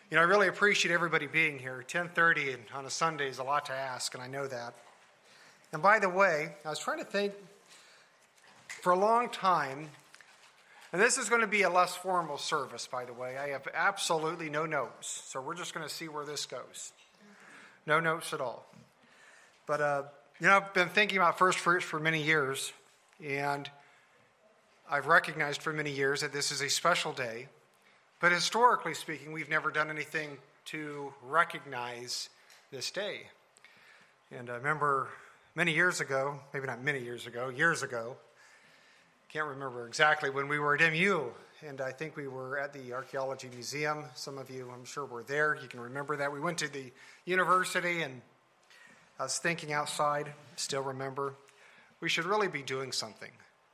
I really appreciate everybody being here. 10:30 and on a Sunday is a lot to ask, and I know that. And by the way, I was trying to think for a long time, and this is going to be a less formal service, by the way. I have absolutely no notes, so we're just going to see where this goes. No notes at all. But, I've been thinking about first fruits for many years, and I've recognized for many years that this is a special day. But historically speaking, we've never done anything to recognize this day. And I remember many years ago, maybe not many years ago, years ago, can't remember exactly, when we were at MU, and I think we were at the Archaeology Museum. Some of you, I'm sure, were there. You can remember that. We went to the university, and I was thinking outside, still remember, we should really be doing something.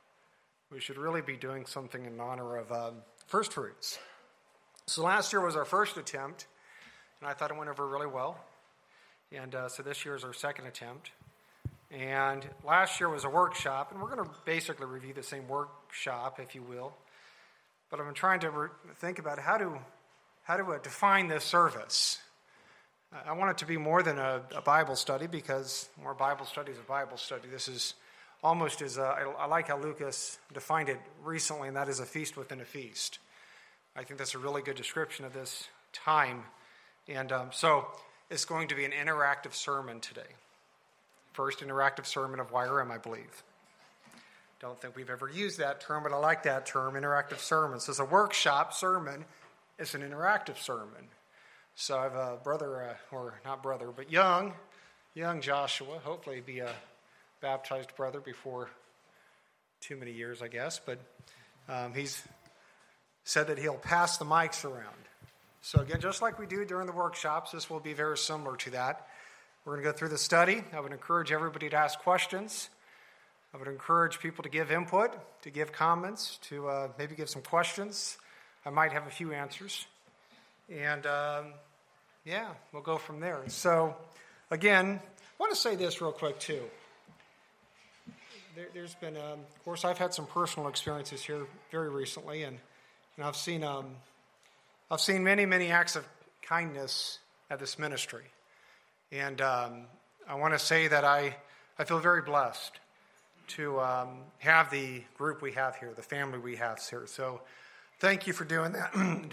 We should really be doing something in honor of first fruits. So last year was our first attempt, and I thought it went over really well. And so this year is our second attempt. And last year was a workshop, and we're going to basically review the same workshop, if you will. But I'm trying to think about how to define this service. I want it to be more than a Bible study, because more Bible study is a Bible study. This is almost as I like how Lucas defined it recently, and that is a feast within a feast. I think that's a really good description of this time. And so it's going to be an interactive sermon today. First interactive sermon of YRM, I believe. Don't think we've ever used that term, but I like that term, interactive sermon. So it's a workshop sermon. It's an interactive sermon. So I have a brother, or not brother, but young Joshua. Hopefully be a baptized brother before too many years, I guess. But he's said that he'll pass the mics around. So again, just like we do during the workshops, this will be very similar to that. We're going to go through the study. I would encourage everybody to ask questions. I would encourage people to give input, to give comments, to maybe give some questions. I might have a few answers. And we'll go from there. So again, I want to say this real quick too. There's been, of course, I've had some personal experiences here very recently, and I've seen many, many acts of kindness at this ministry. And I want to say that I feel very blessed to have the group we have here, the family we have here. So thank you for doing that.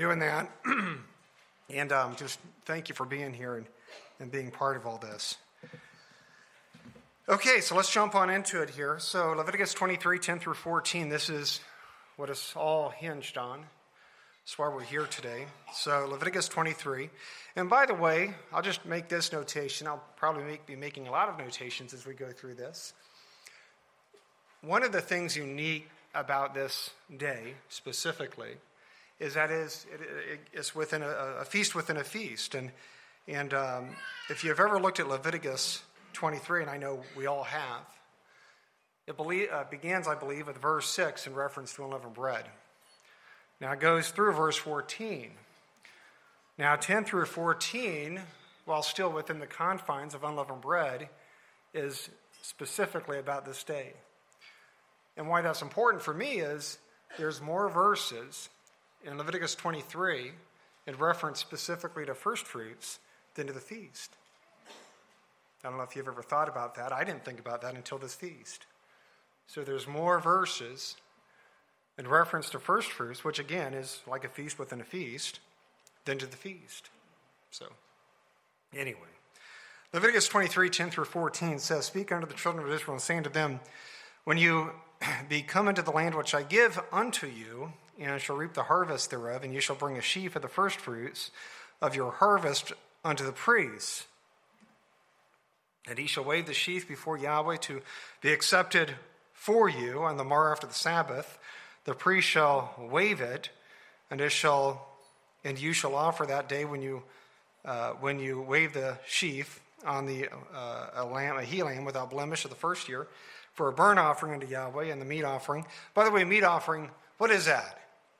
And just thank you for being here and being part of all this. Okay, so let's jump on into it here. So Leviticus 23, 10 through 14, this is what it's all hinged on. That's why we're here today. So Leviticus 23. And by the way, I'll just make this notation. I'll probably be making a lot of notations as we go through this. One of the things unique about this day specifically is that it's within a feast within a feast. And if you've ever looked at Leviticus 23, and I know we all have, it begins, I believe, with verse 6 in reference to unleavened bread. Now it goes through verse 14. Now 10 through 14, while still within the confines of unleavened bread, is specifically about this day. And why that's important for me is there's more verses in Leviticus 23 in reference specifically to first fruits than to the feast. I don't know if you've ever thought about that. I didn't think about that until this feast. So there's more verses in reference to first fruits, which again is like a feast within a feast, than to the feast. So, anyway. Leviticus 23, 10 through 14 says, "Speak unto the children of Israel, and say unto them, When you be come into the land which I give unto you, and shall reap the harvest thereof, and you shall bring a sheaf of the first fruits of your harvest unto the priest. And he shall wave the sheaf before Yahweh to be accepted for you on the morrow after the Sabbath. The priest shall wave it, and you shall offer that day when you wave the sheaf on a he lamb without blemish of the first year, for a burnt offering unto Yahweh, and the meat offering." By the way, meat offering, what is that?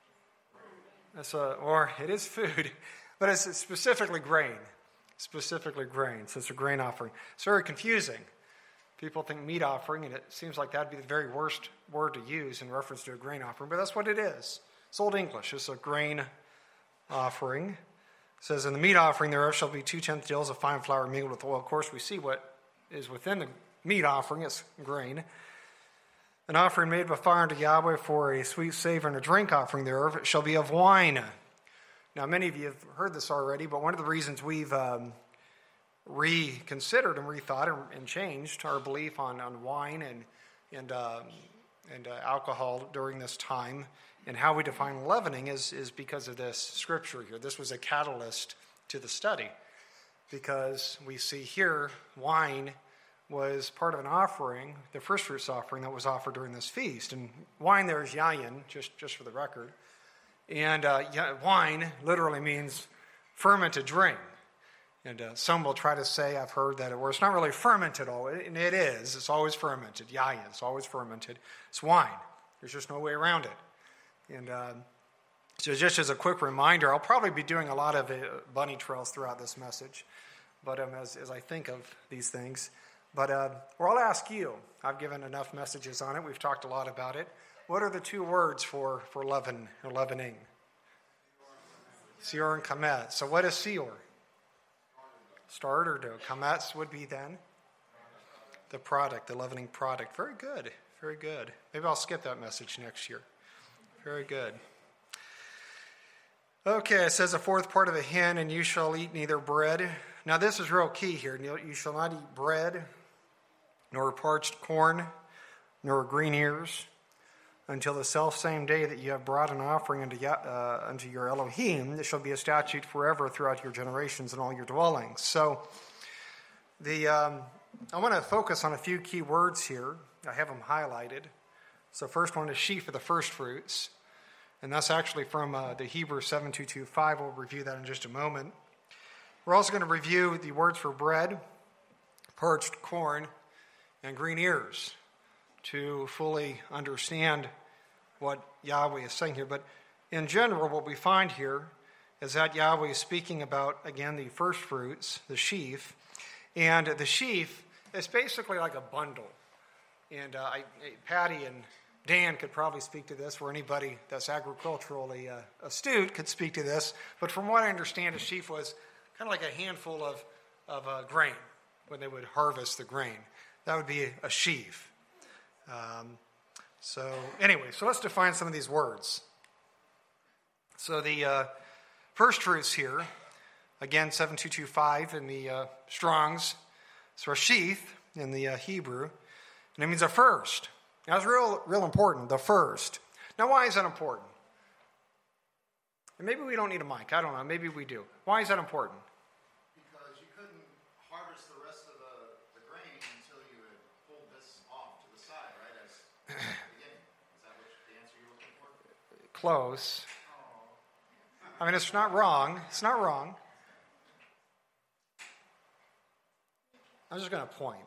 It is food, but it's specifically grain. Specifically grain, so it's a grain offering. It's very confusing. People think meat offering, and it seems like that'd be the very worst word to use in reference to a grain offering, but that's what it is. It's Old English. It's a grain offering. says, in the meat offering thereof shall be 2/10 deals of fine flour mingled with oil. Of course, we see what is within the meat offering. It's grain. An offering made by fire unto Yahweh for a sweet savor, and a drink offering thereof shall be of wine. Now, many of you have heard this already, but one of the reasons we've reconsidered and rethought and changed our belief on wine and alcohol during this time and how we define leavening is because of this scripture here. This was a catalyst to the study because we see here wine was part of an offering, the first fruits offering that was offered during this feast. And wine there is yayin, just for the record. And wine literally means fermented drink. And some will try to say, I've heard that it's not really fermented all, and it is. It's always fermented. Yayin, it's always fermented. It's wine. There's just no way around it. And so just as a quick reminder, I'll probably be doing a lot of bunny trails throughout this message, but as I think of these things. But I'll ask you. I've given enough messages on it. We've talked a lot about it. What are the two words for leaven or leavening? Seor and kamet. So what is seor? Starter dough. Kametz would be then the product, the leavening product. Very good. Very good. Maybe I'll skip that message next year. Very good. Okay, it says a fourth part of a hin, and you shall eat neither bread. Now this is real key here. You shall not eat bread, nor parched corn, nor green ears, until the selfsame day that you have brought an offering unto your Elohim. This shall be a statute forever throughout your generations and all your dwellings. So I want to focus on a few key words here. I have them highlighted. So first one is sheaf of the first fruits. And that's actually from the Hebrew 7225. We'll review that in just a moment. We're also going to review the words for bread, parched corn, and green ears to fully understand what Yahweh is saying here. But in general, what we find here is that Yahweh is speaking about, again, the first fruits, the sheaf. And the sheaf is basically like a bundle. And Patty and Dan could probably speak to this, or anybody that's agriculturally astute could speak to this. But from what I understand, a sheaf was kind of like a handful of grain when they would harvest the grain. That would be a sheaf. So let's define some of these words. So the first fruits here, again, 7225 in the Strong's. So a sheaf in the Hebrew, and it means a first. Now, it's real important, the first. Now, why is that important? And maybe we don't need a mic. I don't know. Maybe we do. Why is that important? Because you couldn't harvest the rest of the grain until you had pulled this off to the side, right? As the beginning. Is that the answer you're looking for? Close. I mean, it's not wrong. It's not wrong. I'm just going to point.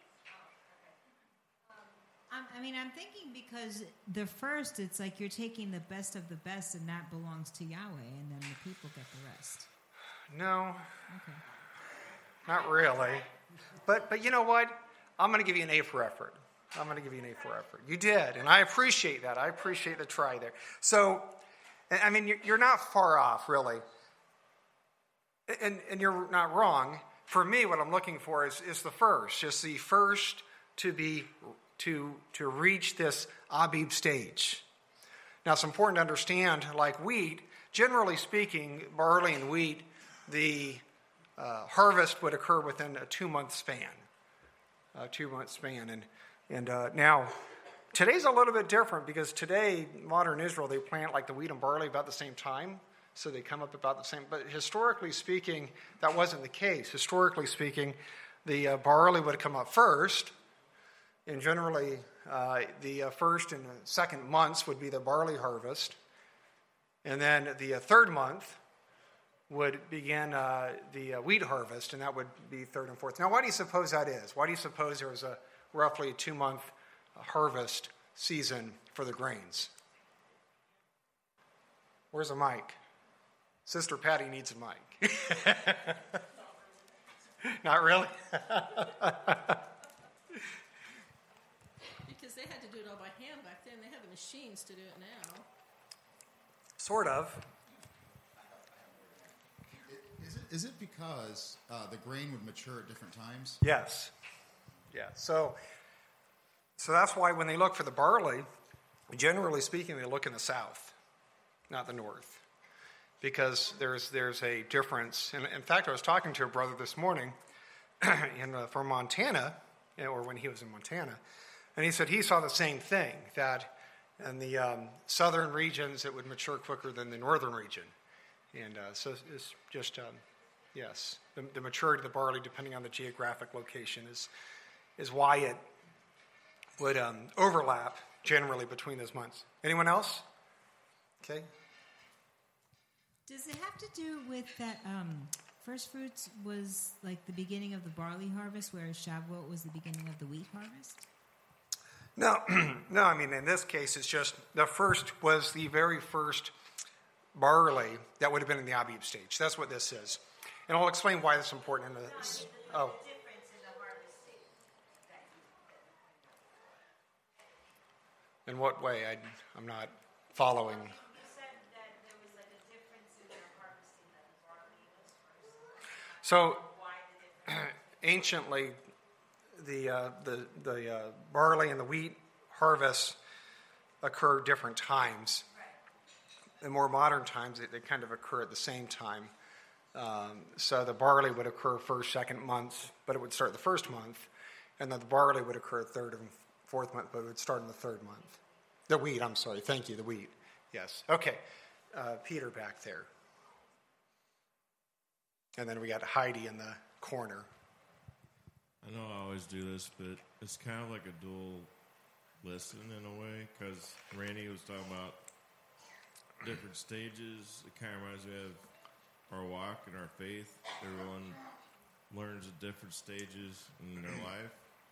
I'm thinking because the first, it's like you're taking the best of the best, and that belongs to Yahweh, and then the people get the rest. No. Okay. Not really. But you know what? I'm going to give you an A for effort. You did, and I appreciate that. I appreciate the try there. So, I mean, you're not far off, really. And you're not wrong. For me, what I'm looking for is the first. Just the first to reach this Abib stage. Now, it's important to understand, like wheat, generally speaking, barley and wheat, the harvest would occur within a 2-month span. And now, today's a little bit different because today, modern Israel, they plant like the wheat and barley about the same time. So they come up about the same. But historically speaking, that wasn't the case. Historically speaking, the barley would come up first. And generally, the first and second months would be the barley harvest. And then the third month would begin the wheat harvest, and that would be third and fourth. Now, why do you suppose that is? Why do you suppose there was a roughly 2-month harvest season for the grains? Where's a mic? Sister Patty needs a mic. Not really? Because they had to do it all by hand back then. They have the machines to do it now. Sort of. Is it because the grain would mature at different times? Yes. Yeah. So that's why when they look for the barley, generally speaking, they look in the south, not the north, because there's a difference. And in fact, I was talking to a brother this morning from Montana, or when he was in Montana, and he said he saw the same thing, that in the southern regions it would mature quicker than the northern region. And so it's just, yes, the maturity of the barley, depending on the geographic location, is why it would overlap generally between those months. Anyone else? Okay. Does it have to do with that first fruits was like the beginning of the barley harvest, whereas Shavuot was the beginning of the wheat harvest? No, no. I mean, in this case, it's just the first was the very first barley that would have been in the Abib stage. That's what this is, and I'll explain why that's important in this. Oh. In what way? I'm not following. You said that there was like a difference in their harvesting, that the barley was first. So, Why the difference? anciently, the barley and the wheat harvests occur different times. Right. In more modern times, they kind of occur at the same time. So the barley would occur first, second month, but it would start the first month, and then the barley would occur third and fourth month, but it would start in the third month. The wheat, I'm sorry. Thank you, the wheat. Yes. Okay. Peter back there. And then we got Heidi in the corner. I know I always do this, but it's kind of like a dual lesson in a way, because Randy was talking about different stages. It kind of reminds me of our walk and our faith. Everyone learns at different stages in their life.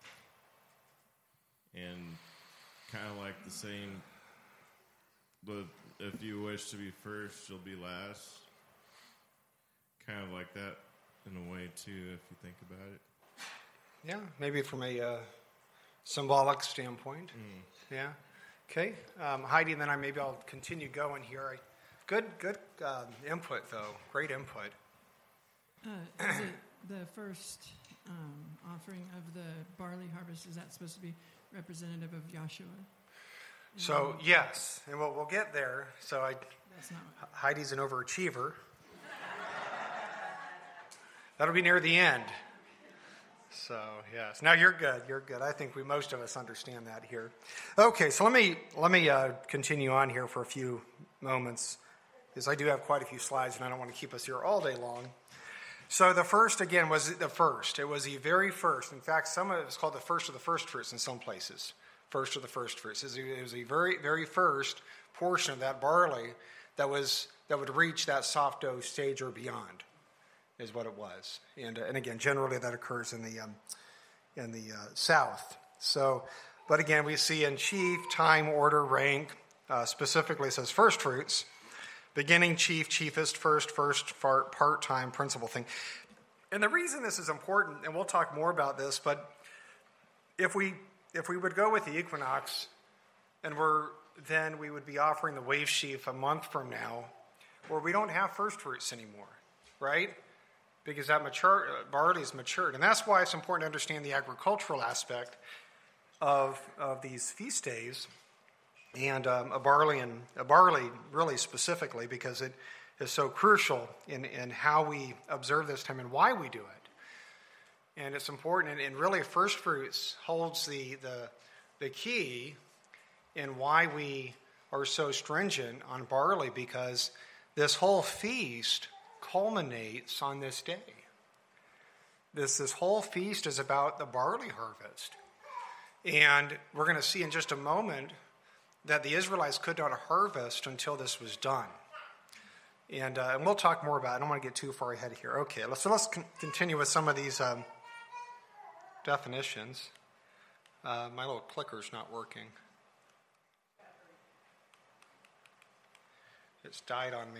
And kind of like the saying, but if you wish to be first, you'll be last. Kind of like that in a way, too, if you think about it. Yeah, maybe from a symbolic standpoint. Yeah. Okay. Heidi, and then I'll continue going here. Good input, though. Great input. Is it the first offering of the barley harvest? Is that supposed to be representative of Joshua? So, yes, and we'll get there. So That's not what. Heidi's an overachiever. That'll be near the end. So, yes. Now you're good. You're good. I think most of us understand that here. Okay, so let me continue on here for a few moments, because I do have quite a few slides, and I don't want to keep us here all day long. So the first, again, was the first. It was the very first. In fact, some of it is called the first of the first fruits in some places. First of the first fruits. It was the very, very first portion of that barley that would reach that soft dough stage or beyond, is what it was. And again, generally that occurs in the south. So, but again, we see in chief, time, order, rank. Specifically, it says first fruits. Beginning, chief, chiefest, first, part-time, principal thing. And the reason this is important, and we'll talk more about this, but if we would go with the equinox, and then we would be offering the wave sheaf a month from now, where we don't have first fruits anymore, right? Because that barley is matured. And that's why it's important to understand the agricultural aspect of these feast days. And a barley really specifically, because it is so crucial in how we observe this time and why we do it. And it's important, and really first fruits holds the key in why we are so stringent on barley, because this whole feast culminates on this day. This whole feast is about the barley harvest. And we're going to see in just a moment that the Israelites could not harvest until this was done. And we'll talk more about it. I don't want to get too far ahead here. Okay, let's continue with some of these definitions. My little clicker's not working. It's died on me.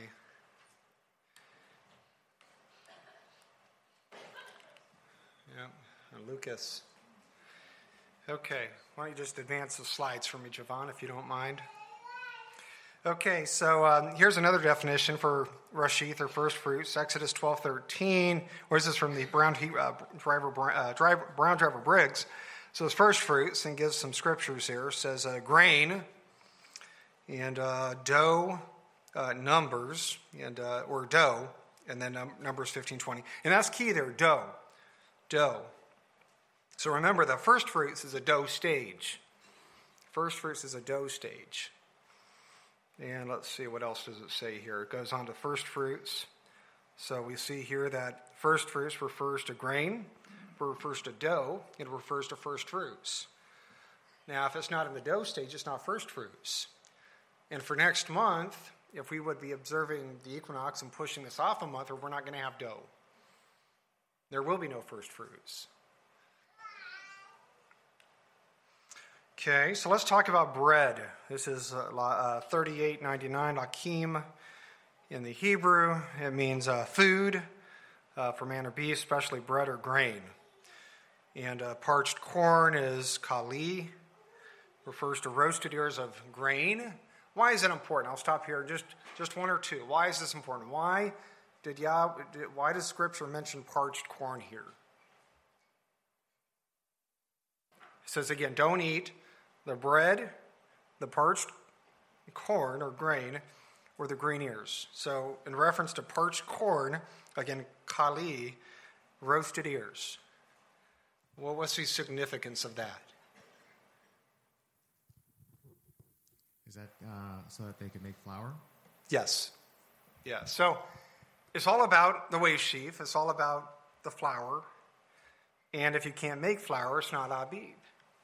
Yeah, and Lucas. Okay, why don't you just advance the slides for me, Javon, if you don't mind. Okay, so here's another definition for rashith or first fruits. Exodus 12:13. Where is this from? The Brown Driver Briggs. So it's first fruits, and gives some scriptures here. It says grain and dough, numbers, and or dough, and then Numbers 15:20. And that's key there. Dough. So remember, the first fruits is a dough stage. First fruits is a dough stage. And let's see, what else does it say here? It goes on to first fruits. So we see here that first fruits refers to grain, refers to dough, it refers to first fruits. Now, if it's not in the dough stage, it's not first fruits. And for next month, if we would be observing the equinox and pushing this off a month, we're not going to have dough. There will be no first fruits. Okay, so let's talk about bread. This is 3899, lakim in the Hebrew. It means food for man or beast, especially bread or grain. And parched corn is kali, refers to roasted ears of grain. Why is it important? I'll stop here, just one or two. Why is this important? Why does Scripture mention parched corn here? It says again, don't eat the bread, the parched corn or grain, or the green ears. So in reference to parched corn, again, kali, roasted ears. Well, what's the significance of that? Is that so that they can make flour? Yes. Yeah. So it's all about the wave sheaf. It's all about the flour. And if you can't make flour, it's not abib.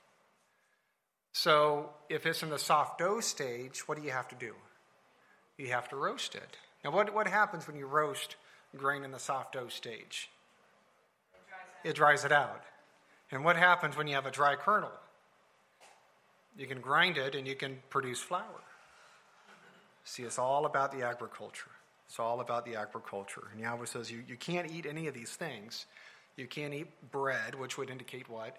So if it's in the soft dough stage, what do you have to do? You have to roast it. Now, what happens when you roast grain in the soft dough stage? It dries it out. And what happens when you have a dry kernel? You can grind it and you can produce flour. See, it's all about the agriculture. It's all about the agriculture. And Yahweh says you can't eat any of these things. You can't eat bread, which would indicate what?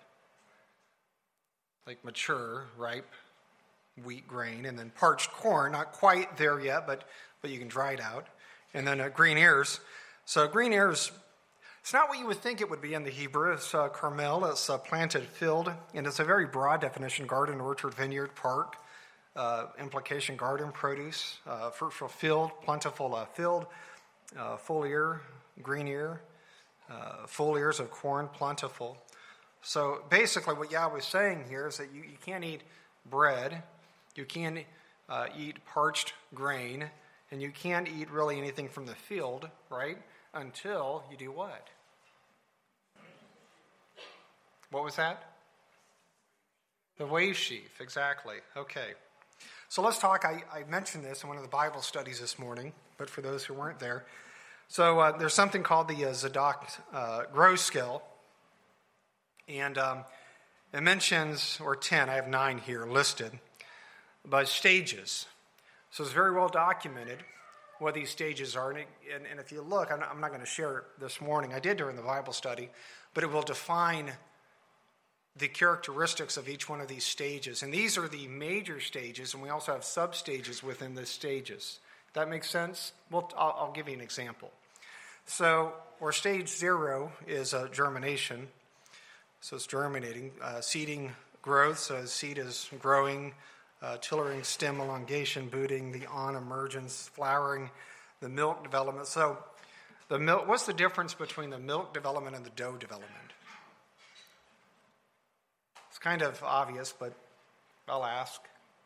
Like mature, ripe wheat grain, and then parched corn, not quite there yet, but you can dry it out. And then green ears. So green ears, it's not what you would think it would be in the Hebrew. It's carmel, it's a planted field, and it's a very broad definition: garden, orchard, vineyard, park. Implication: garden, produce, fruitful field, plentiful field, full ear, green ear, full ears of corn, plentiful. So basically what Yahweh is saying here is that you can't eat bread, you can't eat parched grain, and you can't eat really anything from the field, right, until you do what? What was that? The wave sheaf, exactly. Okay. So let's talk. I mentioned this in one of the Bible studies this morning, but for those who weren't there. So there's something called the Zadok Grow Scale. And it mentions, or 10, I have 9 here listed, but stages. So it's very well documented what these stages are. And if you look, I'm not going to share it this morning. I did during the Bible study, but it will define the characteristics of each one of these stages. And these are the major stages, and we also have sub-stages within the stages. That makes sense? Well, I'll give you an example. So, or stage 0 is germination. So it's germinating. Seeding growth, so seed is growing. Tillering, stem elongation, booting, the on emergence, flowering, the milk development. So the milk. What's the difference between the milk development and the dough development? It's kind of obvious, but I'll ask.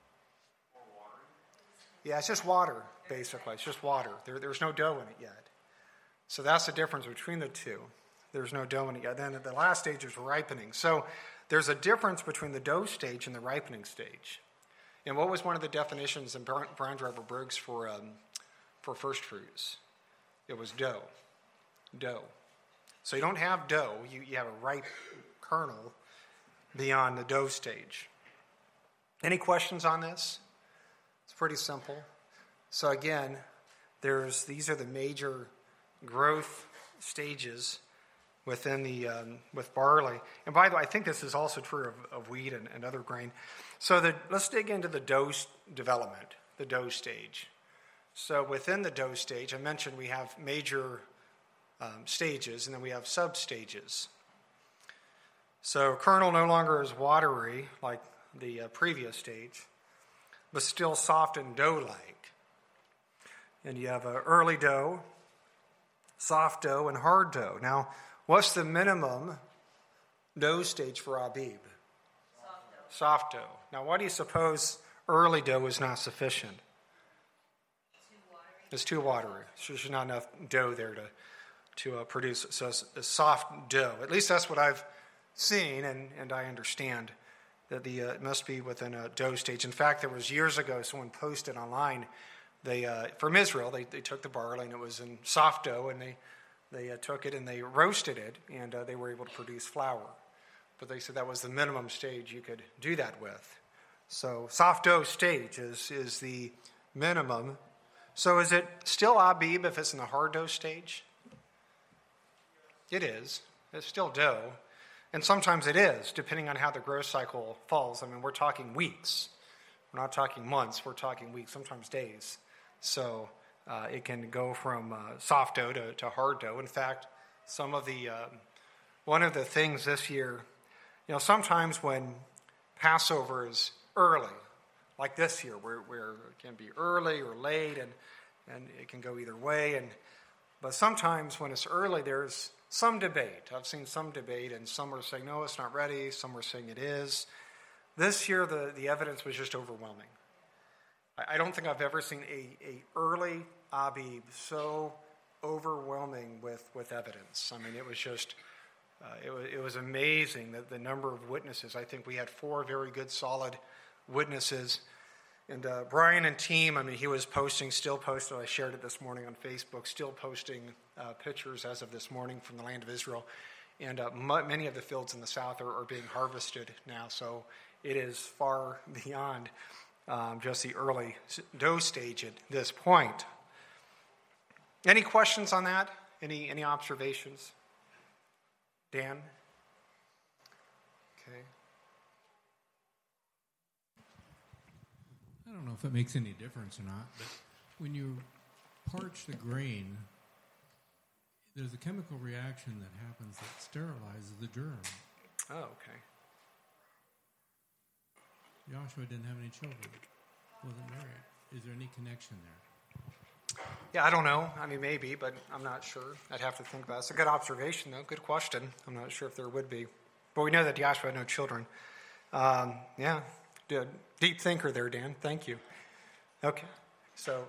Yeah, it's just water, basically. It's just water. There's no dough in it yet. So that's the difference between the two. There's no dough in it yet. Then the last stage is ripening. So there's a difference between the dough stage and the ripening stage. And what was one of the definitions in Brown Driver Briggs for first fruits? It was dough. Dough. So you don't have dough. You have a ripe kernel beyond the dough stage. Any questions on this? It's pretty simple. So again, these are the major growth stages within the with barley. And by the way, I think this is also true of wheat and other grain. So let's dig into the dough development. the dough stage. So within the dough stage, I mentioned we have major stages, and then we have sub-stages. So kernel no longer is watery like the previous stage, but still soft and dough-like. And you have early dough, soft dough, and hard dough. Now, what's the minimum dough stage for Abib? Soft dough. Now, why do you suppose early dough is not sufficient? It's too watery. So there's not enough dough there to produce it. So it's a soft dough. At least that's what I've seen, and I understand that it must be within a dough stage. In fact, there was years ago someone posted online. From Israel, they took the barley and it was in soft dough, and they took it and they roasted it, and they were able to produce flour. But they said that was the minimum stage you could do that with. So soft dough stage is the minimum. So is it still Abib if it's in the hard dough stage? It is. It's still dough. And sometimes it is, depending on how the growth cycle falls. I mean, we're talking weeks. We're not talking months. We're talking weeks, sometimes days. So it can go from soft dough to hard dough. In fact, one of the things this year, sometimes when Passover is early, like this year, where it can be early or late, and it can go either way. But sometimes when it's early, there's some debate. I've seen some debate, and some are saying, no, it's not ready. Some are saying it is. This year, the evidence was just overwhelming. I don't think I've ever seen a early Abib so overwhelming with evidence. I mean, it was just, it was amazing that the number of witnesses. I think we had 4 very good, solid witnesses. And Brian and team, I mean, he was still posted, I shared it this morning on Facebook, still posting pictures as of this morning from the land of Israel. And many of the fields in the south are being harvested now, so it is far beyond just the early dough stage at this point. Any questions on that? Any observations? Dan? Okay. I don't know if it makes any difference or not, but when you parch the grain, there's a chemical reaction that happens that sterilizes the germ. Oh, okay. Joshua didn't have any children. Wasn't married. Is there any connection there? Yeah, I don't know. I mean, maybe, but I'm not sure. I'd have to think about it. It's a good observation, though. Good question. I'm not sure if there would be. But we know that Joshua had no children. Yeah. Deep thinker there, Dan. Thank you. Okay. So.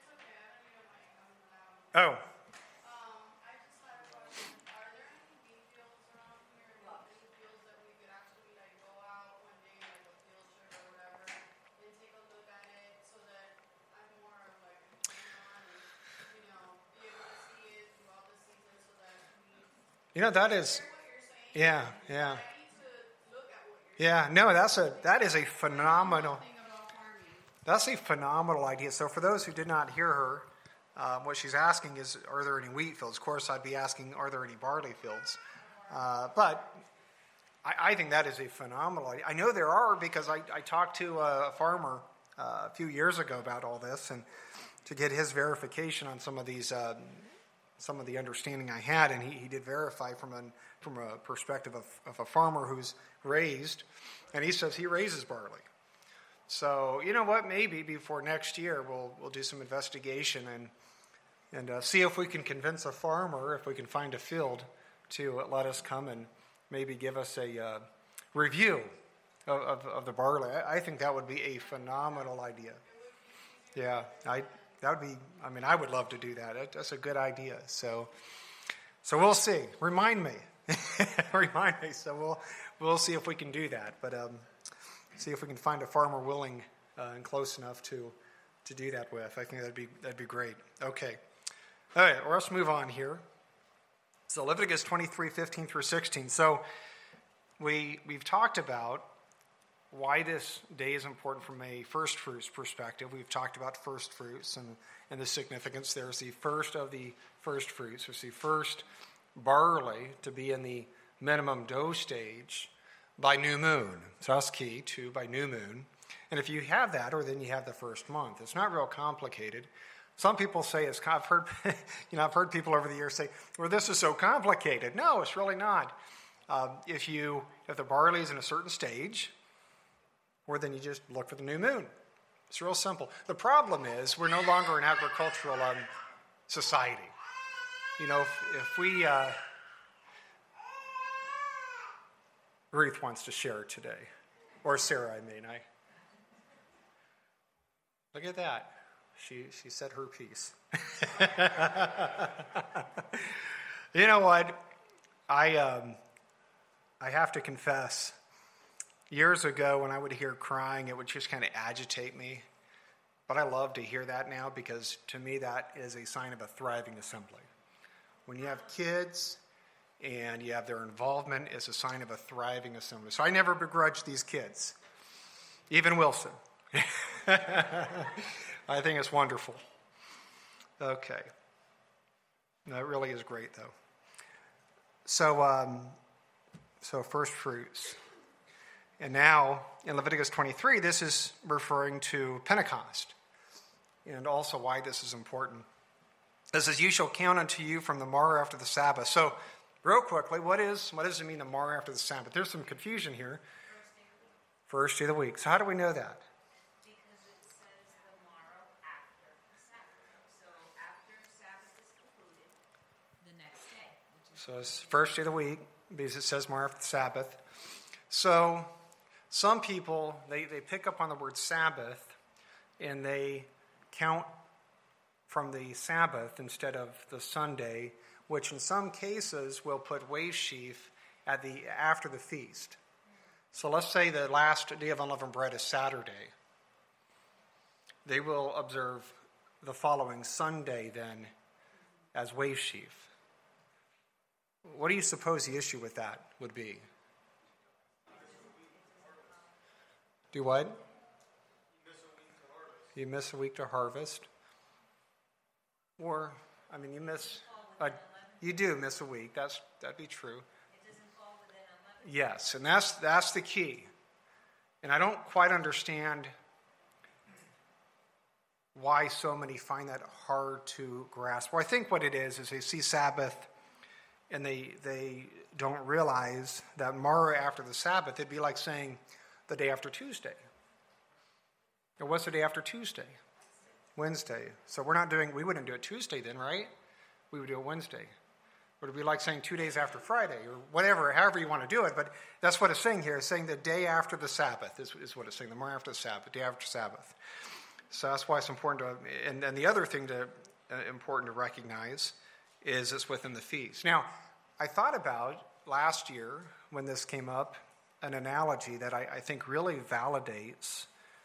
Oh. I just had a question. Are there any wheat fields around here? Any fields that we could actually go out one day, like a field trip or whatever, and take a look at it so that I'm more of like hands-on and be able to see it throughout the season so that we That is. hear what you're saying. Yeah. I need to look at what you're Yeah, no, that is a phenomenal. That's a phenomenal idea. So for those who did not hear her, what she's asking is, are there any wheat fields? Of course, I'd be asking, are there any barley fields? But I think that is a phenomenal idea. I know there are because I talked to a farmer a few years ago about all this, and to get his verification on some of these, some of the understanding I had, and he did verify from a perspective of a farmer who's raised, and he says he raises barley. So you know what? Maybe before next year we'll do some investigation and see if we can convince a farmer, if we can find a field, to let us come and maybe give us a review of the barley. I think that would be a phenomenal idea. Yeah, I would love to do that. That's a good idea. So we'll see. Remind me. Remind me. So we'll see if we can do that. But see if we can find a farmer willing and close enough to do that with. I think that'd be great. Okay. All right, well, let's move on here. So Leviticus 23:15 through 16. So we've talked about why this day is important from a first fruits perspective. We've talked about first fruits and the significance. There's the first of the first fruits. There's the first barley to be in the minimum dough stage by new moon. So that's key, too, by new moon. And if you have that, or then you have the first month. It's not real complicated. Some people say I've heard, I've heard people over the years say, well, this is so complicated. No, it's really not. If the barley is in a certain stage, or then you just look for the new moon. It's real simple. The problem is we're no longer an agricultural society. If we... Ruth wants to share today. Or Sarah, Look at that. She said her piece. You know what? I have to confess, years ago when I would hear crying, it would just kind of agitate me. But I love to hear that now because to me that is a sign of a thriving assembly. When you have kids and you have their involvement, it's a sign of a thriving assembly. So I never begrudge these kids, even Wilson. I think it's wonderful. Okay. No, it really is great, though. So first fruits. And now, in Leviticus 23, this is referring to Pentecost, and also why this is important. It says, you shall count unto you from the morrow after the Sabbath. So, real quickly, what does it mean, the morrow after the Sabbath? There's some confusion here. First day of the week. So how do we know that? Because it says the morrow after the Sabbath. So after Sabbath is concluded, the next day. So it's first day of the week, because it says morrow after the Sabbath. So some people, they pick up on the word Sabbath, and they count from the Sabbath instead of the Sunday, which in some cases will put wave sheaf after the feast. So let's say the last day of unleavened bread is Saturday. They will observe the following Sunday then as wave sheaf. What do you suppose the issue with that would be? Do what? You miss a week to harvest. Or, you miss... you do miss a week. That'd be true. It doesn't fall within 11. Yes, and that's the key. And I don't quite understand why so many find that hard to grasp. Well, I think what it is they see Sabbath and they don't realize that morrow after the Sabbath, it'd be like saying the day after Tuesday. Or what's the day after Tuesday? Wednesday. So we wouldn't do it Tuesday then, right? We would do it Wednesday. Or it'd be like saying 2 days after Friday, or whatever, however you want to do it. But that's what it's saying here. It's saying the day after the Sabbath is what it's saying, the morning after the Sabbath, day after Sabbath. So that's why it's important to, and the other thing important to recognize is it's within the feast. Now, I thought about last year when this came up, an analogy that I think really validates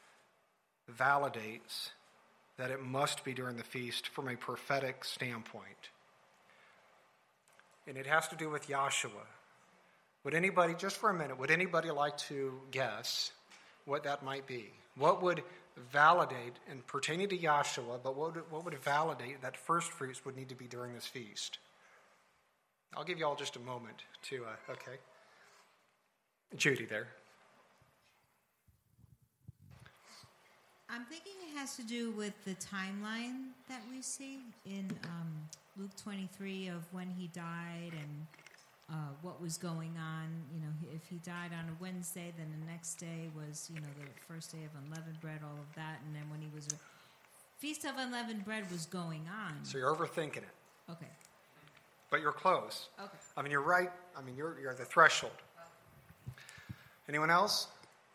that it must be during the feast from a prophetic standpoint. And it has to do with Yahshua. Would anybody, just for a minute, like to guess what that might be? What would validate, and pertaining to Yahshua, but what would validate that first fruits would need to be during this feast? I'll give you all just a moment to, okay. Judy there. I'm thinking it has to do with the timeline that we see in Luke 23 of when he died and what was going on. If he died on a Wednesday, then the next day was, the first day of unleavened bread, all of that. And then when he was, Feast of Unleavened Bread was going on. So you're overthinking it. Okay. But you're close. Okay. You're right. You're at the threshold. Anyone else?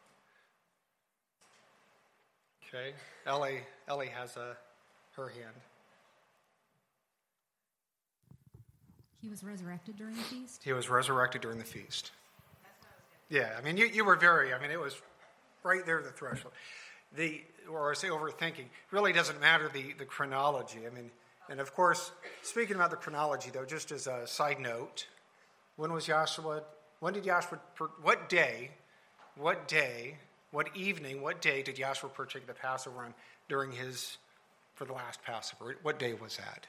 Okay. Ellie has her hand. He was resurrected during the feast? He was resurrected during the feast. Yeah, you were very, it was right there at the threshold. Or I say overthinking, really doesn't matter the chronology. And of course, speaking about the chronology, though, just as a side note, what day did Yahshua partake the Passover on for the last Passover? What day was that?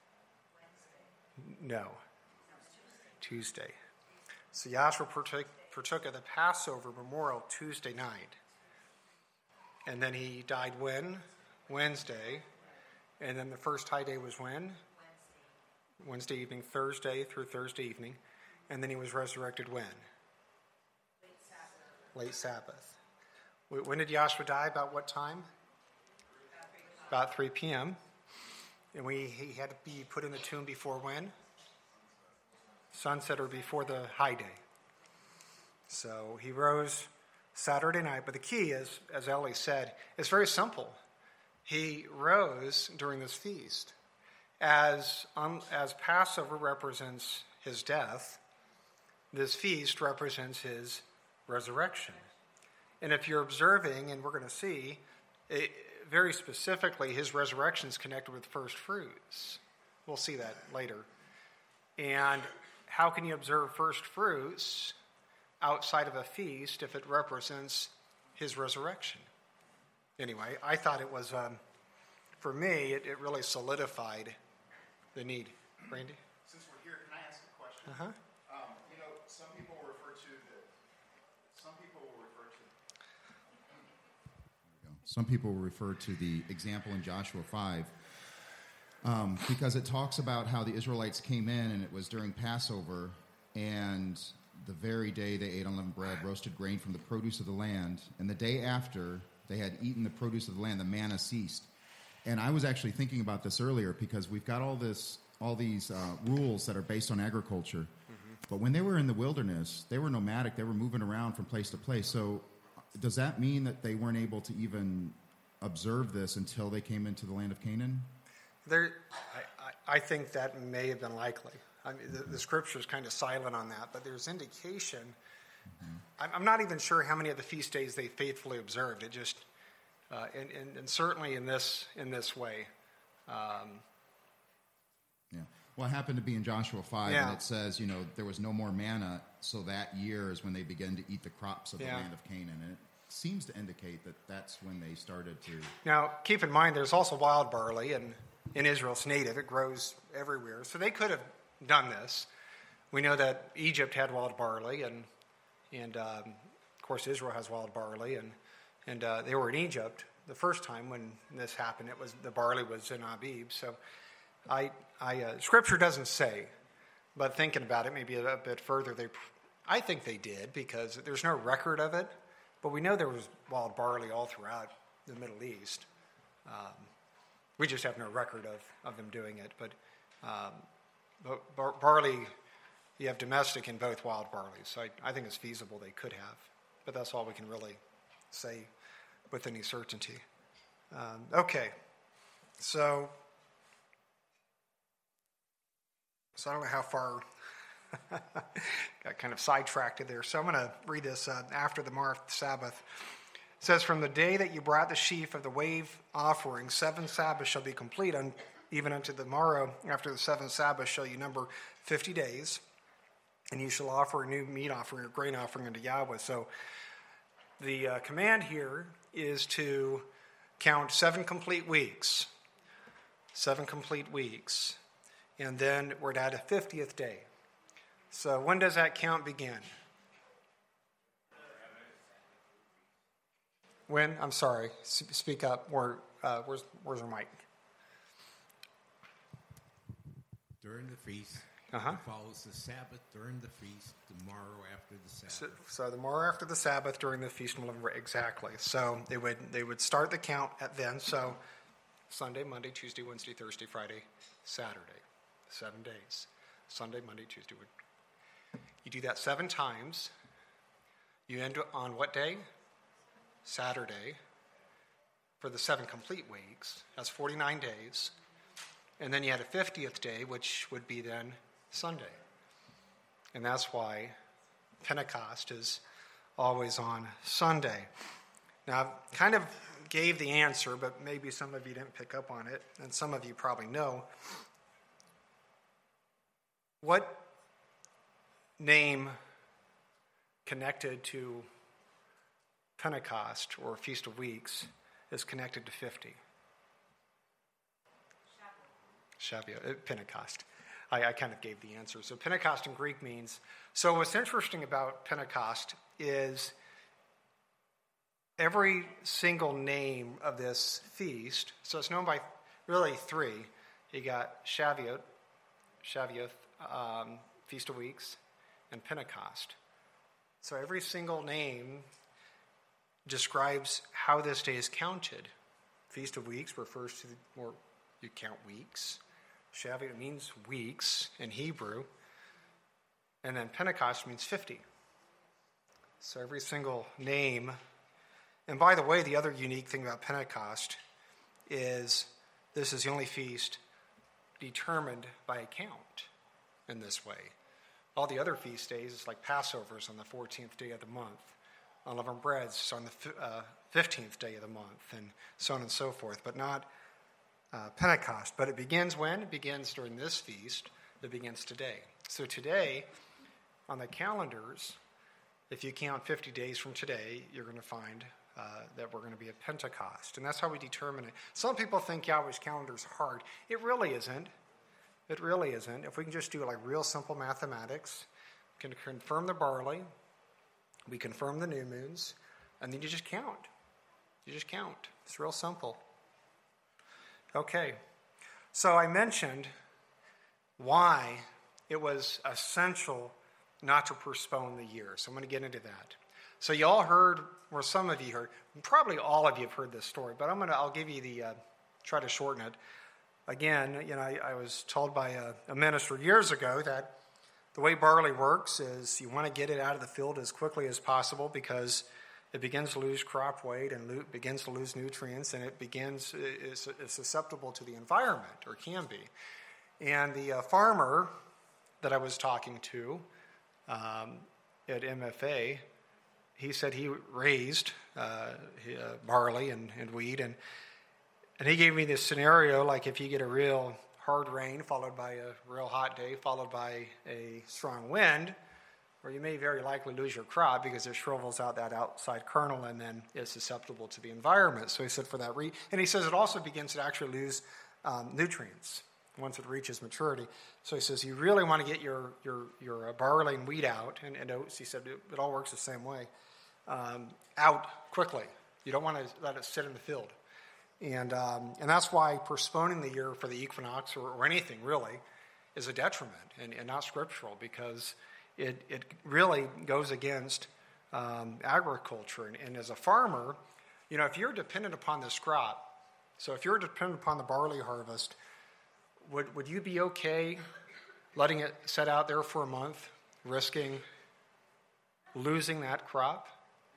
Wednesday. No. Tuesday. So Yahshua partook of the Passover memorial Tuesday night. And then he died when? Wednesday. And then the first high day was when? Wednesday evening, Thursday through Thursday evening. And then he was resurrected when? Late Sabbath. When did Yahshua die? About what time? About 3 p.m. And he had to be put in the tomb before when? Sunset or before the high day. So he rose Saturday night. But the key is, as Ellie said, it's very simple. He rose during this feast. As Passover represents his death, this feast represents his resurrection. And if you're observing, and we're going to see, very specifically, his resurrection is connected with first fruits. We'll see that later. And how can you observe first fruits outside of a feast if it represents his resurrection? Anyway, I thought it was, for me, it really solidified the need. Randy? Since we're here, can I ask a question? Uh-huh. Some people refer to Some people refer to the example in Joshua 5 because it talks about how the Israelites came in and it was during Passover, and the very day they ate unleavened bread, roasted grain from the produce of the land, and the day after they had eaten the produce of the land, the manna ceased. And I was actually thinking about this earlier because we've got all these rules that are based on agriculture. Mm-hmm. But when they were in the wilderness, they were nomadic. They were moving around from place to place. So does that mean that they weren't able to even observe this until they came into the land of Canaan? I think that may have been likely. I mean, the scripture is kind of silent on that, but there's indication. Mm-hmm. I'm not even sure how many of the feast days they faithfully observed. It just, and certainly in this way. Yeah. Well, it happened to be in Joshua 5, and it says, there was no more manna, so that year is when they began to eat the crops of the land of Canaan. And it seems to indicate that that's when they started to... Now, keep in mind, there's also wild barley, and in Israel it's native. It grows everywhere. So they could have done this. We know that Egypt had wild barley, and of course Israel has wild barley, and they were in Egypt the first time when this happened. The barley was in Abib. So Scripture doesn't say, but thinking about it maybe a bit further, I think they did because there's no record of it, but we know there was wild barley all throughout the Middle East. We just have no record of them doing it, but barley, you have domestic and both wild barley, so I think it's feasible they could have, but that's all we can really say with any certainty. Okay, so I don't know how far got kind of sidetracked there. So I'm going to read this after the Mar Sabbath. It says, "From the day that you brought the sheaf of the wave offering, 7 Sabbaths shall be complete, even unto the morrow after the 7th Sabbath shall you number 50 days, and you shall offer a new meat offering or grain offering unto Yahweh." So the command here is to count 7 complete weeks. 7 complete weeks. And then we're at a 50th day. So when does that count begin? When? I'm sorry. Speak up. Where's our mic? During the feast. Uh-huh. It follows the Sabbath during the feast, the morrow after the Sabbath. So the morrow after the Sabbath during the feast of unleavened bread. Exactly. So they would start the count at then. So Sunday, Monday, Tuesday, Wednesday, Thursday, Friday, Saturday. 7 days. Sunday, Monday, Tuesday. You do that 7 times. You end on what day? Saturday. For the 7 complete weeks. That's 49 days. And then you had a 50th day, which would be then Sunday. And that's why Pentecost is always on Sunday. Now, I kind of gave the answer, but maybe some of you didn't pick up on it, and some of you probably know. What name connected to Pentecost or Feast of Weeks is connected to 50? Shavuot, Pentecost. I kind of gave the answer. So Pentecost in Greek means, so what's interesting about Pentecost is every single name of this feast, so it's known by really three. You got Shavuot, Feast of Weeks, and Pentecost. So every single name describes how this day is counted. Feast of Weeks refers to more, you count weeks. Shavuot means weeks in Hebrew. And then Pentecost means 50. So every single name. And by the way, the other unique thing about Pentecost is this is the only feast determined by a count in this way. All the other feast days, it's like Passover's on the 14th day of the month. Unleavened bread's on the 15th day of the month, and so on and so forth, but not Pentecost. But it begins when? It begins during this feast. It begins today. So today, on the calendars, if you count 50 days from today, you're going to find that we're going to be at Pentecost. And that's how we determine it. Some people think Yahweh's calendar is hard. It really isn't. It really isn't. If we can just do like real simple mathematics, we can confirm the barley, we confirm the new moons, and then you just count. You just count. It's real simple. Okay. So I mentioned why it was essential not to postpone the year. So I'm going to get into that. So you all heard, or some of you heard, probably all of you have heard this story, but I'll give you try to shorten it. Again, I was told by a minister years ago that the way barley works is you want to get it out of the field as quickly as possible because it begins to lose crop weight and begins to lose nutrients, and it is susceptible to the environment, or can be. And the farmer that I was talking to at MFA, he said he raised barley and wheat, and he gave me this scenario, like if you get a real hard rain followed by a real hot day followed by a strong wind, or you may very likely lose your crop because it shrivels out that outside kernel and then is susceptible to the environment. So he said for that and he says it also begins to actually lose nutrients once it reaches maturity. So he says you really want to get your barley and wheat out, and oats, he said it all works the same way, out quickly. You don't want to let it sit in the field. And that's why postponing the year for the equinox or anything really is a detriment and not scriptural, because it really goes against agriculture. And as a farmer, if you're dependent upon this crop, so if you're dependent upon the barley harvest, would you be okay letting it set out there for a month, risking losing that crop?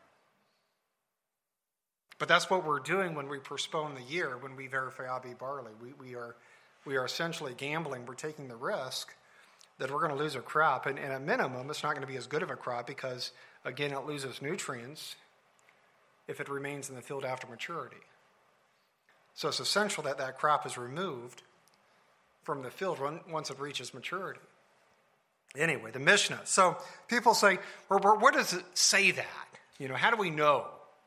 But that's what we're doing when we postpone the year, when we verify Abi barley. We are essentially gambling. We're taking the risk that we're going to lose a crop. And at a minimum, it's not going to be as good of a crop because, again, it loses nutrients if it remains in the field after maturity. So it's essential that that crop is removed from the field once it reaches maturity. Anyway, the Mishnah. So people say, well, where does it say that? How do we know?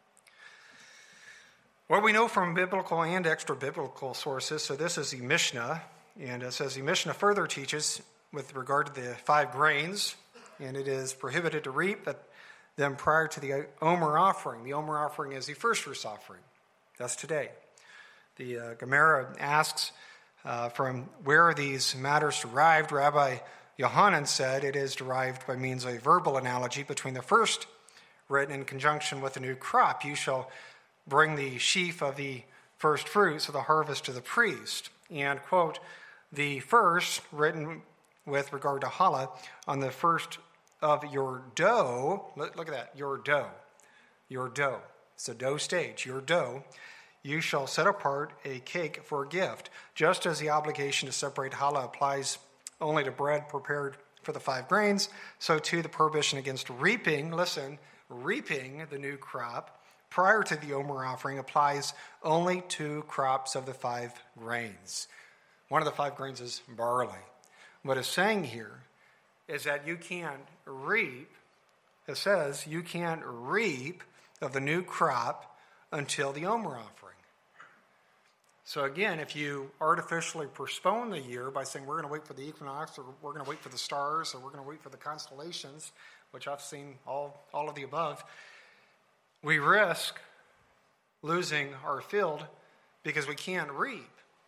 Well, we know from biblical and extra-biblical sources. So this is the Mishnah, and it says the Mishnah further teaches with regard to the 5 grains, and it is prohibited to reap them prior to the Omer offering. The Omer offering is the first fruits offering. That's today. The Gemara asks from where are these matters derived. Rabbi Yohanan said it is derived by means of a verbal analogy between the first written in conjunction with the new crop. You shall bring the sheaf of the first fruits of the harvest to the priest. And, quote, the first, written with regard to challah, on the first of your dough, look at that, your dough. It's a dough stage, your dough. You shall set apart a cake for a gift, just as the obligation to separate challah applies only to bread prepared for the 5 grains, so too the prohibition against reaping the new crop prior to the Omer offering applies only to crops of the 5 grains. One of the 5 grains is barley. What it's saying here is that you can't reap, it says you can't reap of the new crop until the Omer offering. So again, if you artificially postpone the year by saying we're going to wait for the equinox, or we're going to wait for the stars, or we're going to wait for the constellations, which I've seen all of the above, we risk losing our field because we can't reap.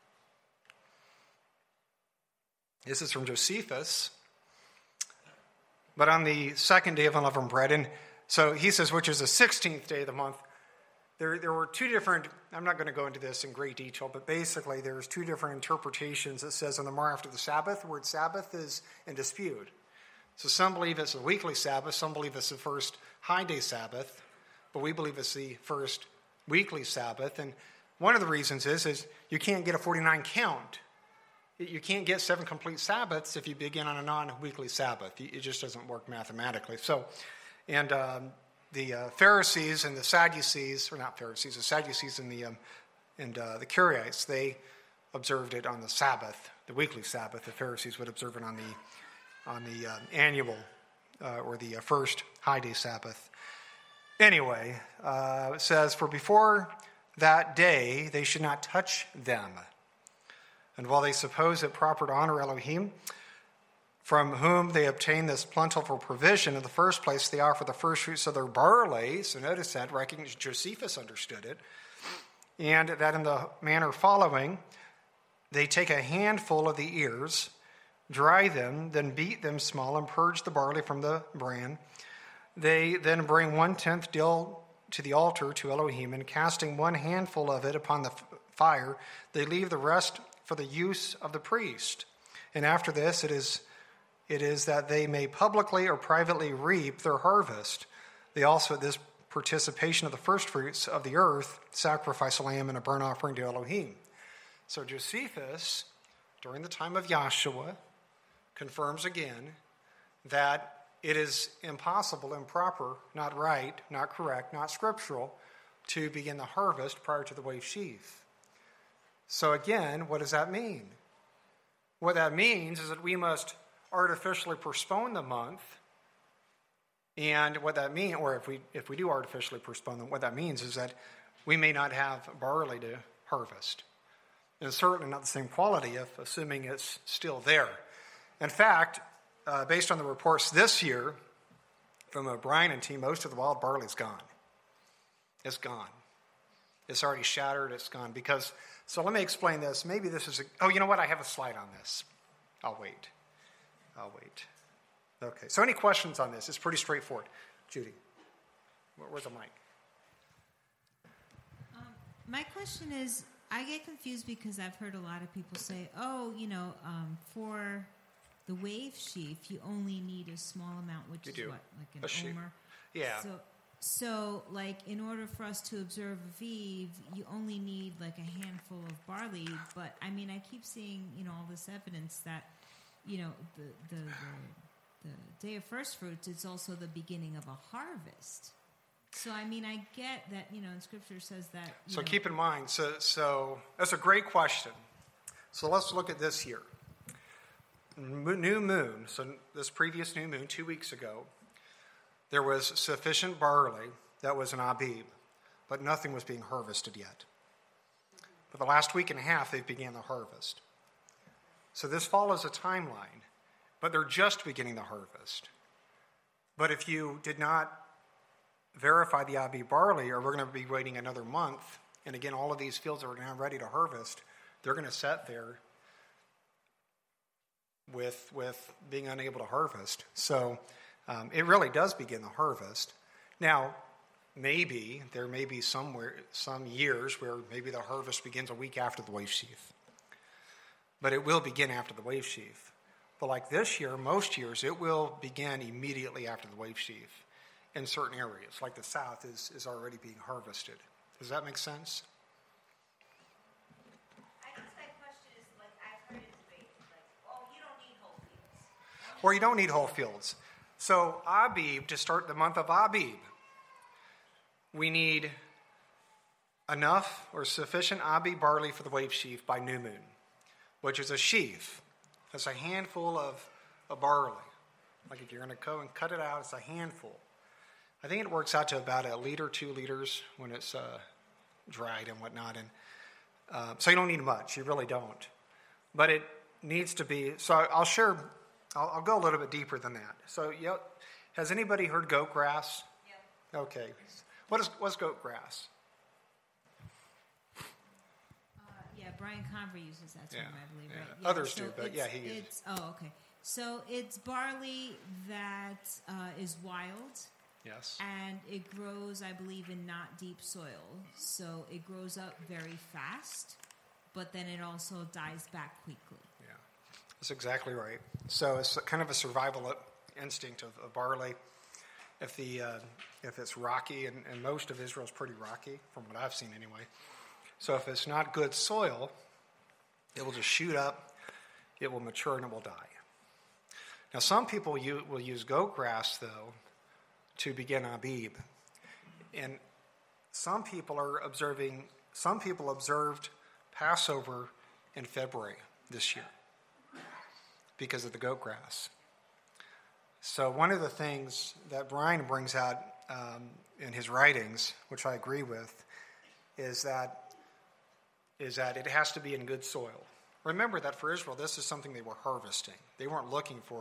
This is from Josephus. But on the second day of unleavened bread, and so he says, which is the 16th day of the month, there were two different, I'm not going to go into this in great detail, but basically there's two different interpretations. It says on the morrow after the Sabbath, the word Sabbath is in dispute. So some believe it's the weekly Sabbath, some believe it's the first high day Sabbath, but we believe it's the first weekly Sabbath. And one of the reasons is you can't get a 49 count. You can't get 7 complete Sabbaths if you begin on a non-weekly Sabbath. It just doesn't work mathematically. So, and the Pharisees and the Sadducees, or not Pharisees, the Sadducees and the Karaites, they observed it on the Sabbath, the weekly Sabbath. The Pharisees would observe it on the annual or the first high day Sabbath. Anyway, it says, for before that day they should not touch them. And while they suppose it proper to honor Elohim, from whom they obtain this plentiful provision, in the first place they offer the first fruits of their barley. So notice that, recognize Josephus understood it. And that in the manner following, they take a handful of the ears, dry them, then beat them small, and purge the barley from the bran. They then bring 1/10 dill to the altar to Elohim, and casting one handful of it upon the fire, they leave the rest for the use of the priest. And after this, it is that they may publicly or privately reap their harvest. They also, at this participation of the first fruits of the earth, sacrifice a lamb and a burnt offering to Elohim. So Josephus, during the time of Yahshua, confirms again that it is impossible, improper, not right, not correct, not scriptural, to begin the harvest prior to the wave sheaf. So again, what does that mean? What that means is that we must artificially postpone the month. And what that means, or if we do artificially postpone them, what that means is that we may not have barley to harvest. And certainly not the same quality if assuming it's still there. In fact, based on the reports this year from O'Brien and team, most of the wild barley is gone. It's gone. It's already shattered. It's gone. Because, so let me explain this. Maybe this is, you know what? I have a slide on this. I'll wait. Okay. So any questions on this? It's pretty straightforward. Judy, where's the mic? My question is, I get confused because I've heard a lot of people say, for the wave sheaf, you only need a small amount, which is what, like an omer? Yeah. So, like, in order for us to observe Aviv, you only need, like, a handful of barley. But, I mean, I keep seeing, all this evidence that, the day of first fruits, it's also the beginning of a harvest. So, I mean, I get that, in Scripture says that. So keep in mind, so that's a great question. So let's look at this here. New moon, so this previous new moon, 2 weeks ago, there was sufficient barley that was an Abib, but nothing was being harvested yet. For the last week and a half, they began the harvest. So this follows a timeline, but they're just beginning the harvest. But if you did not verify the Abib barley, or we're going to be waiting another month, and again, all of these fields are now ready to harvest, they're going to sit there with being unable to harvest. So it really does begin the harvest. Now, maybe there may be some years where maybe the harvest begins a week after the wave sheaf. But it will begin after the wave sheaf. But like this year, most years, it will begin immediately after the wave sheaf in certain areas. Like the south is already being harvested. Does that make sense? I guess my question is, like, I've heard it debated, like, you don't need whole fields. Or you don't need whole fields. So Abib, to start the month of Abib, we need enough or sufficient Abib barley for the wave sheaf by new moon, which is a sheaf. That's a handful of barley. Like if you're going to go and cut it out, it's a handful. I think it works out to about 1 liter, 2 liters when it's dried and whatnot. So you don't need much. You really don't. But it needs to be. So I'll go a little bit deeper than that. So has anybody heard goat grass? Yeah. Okay. What's goat grass? Yeah, Brian Conver uses that term, I believe. Yeah. Right? Yeah, Others do, but he uses it. Okay. So it's barley that is wild. Yes. And it grows, I believe, in not deep soil. So it grows up very fast, but then it also dies back quickly. Yeah, that's exactly right. So it's kind of a survival instinct of barley. If it's rocky, and most of Israel is pretty rocky, from what I've seen anyway. So if it's not good soil, it will just shoot up, it will mature, and it will die. Now, some people will use goat grass, though, to begin Abib. And some people observed Passover in February this year because of the goat grass. So one of the things that Brian brings out in his writings, which I agree with, is that it has to be in good soil. Remember that for Israel, this is something they were harvesting. They weren't looking for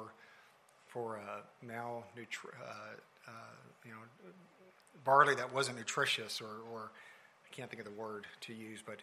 barley that wasn't nutritious or I can't think of the word to use, but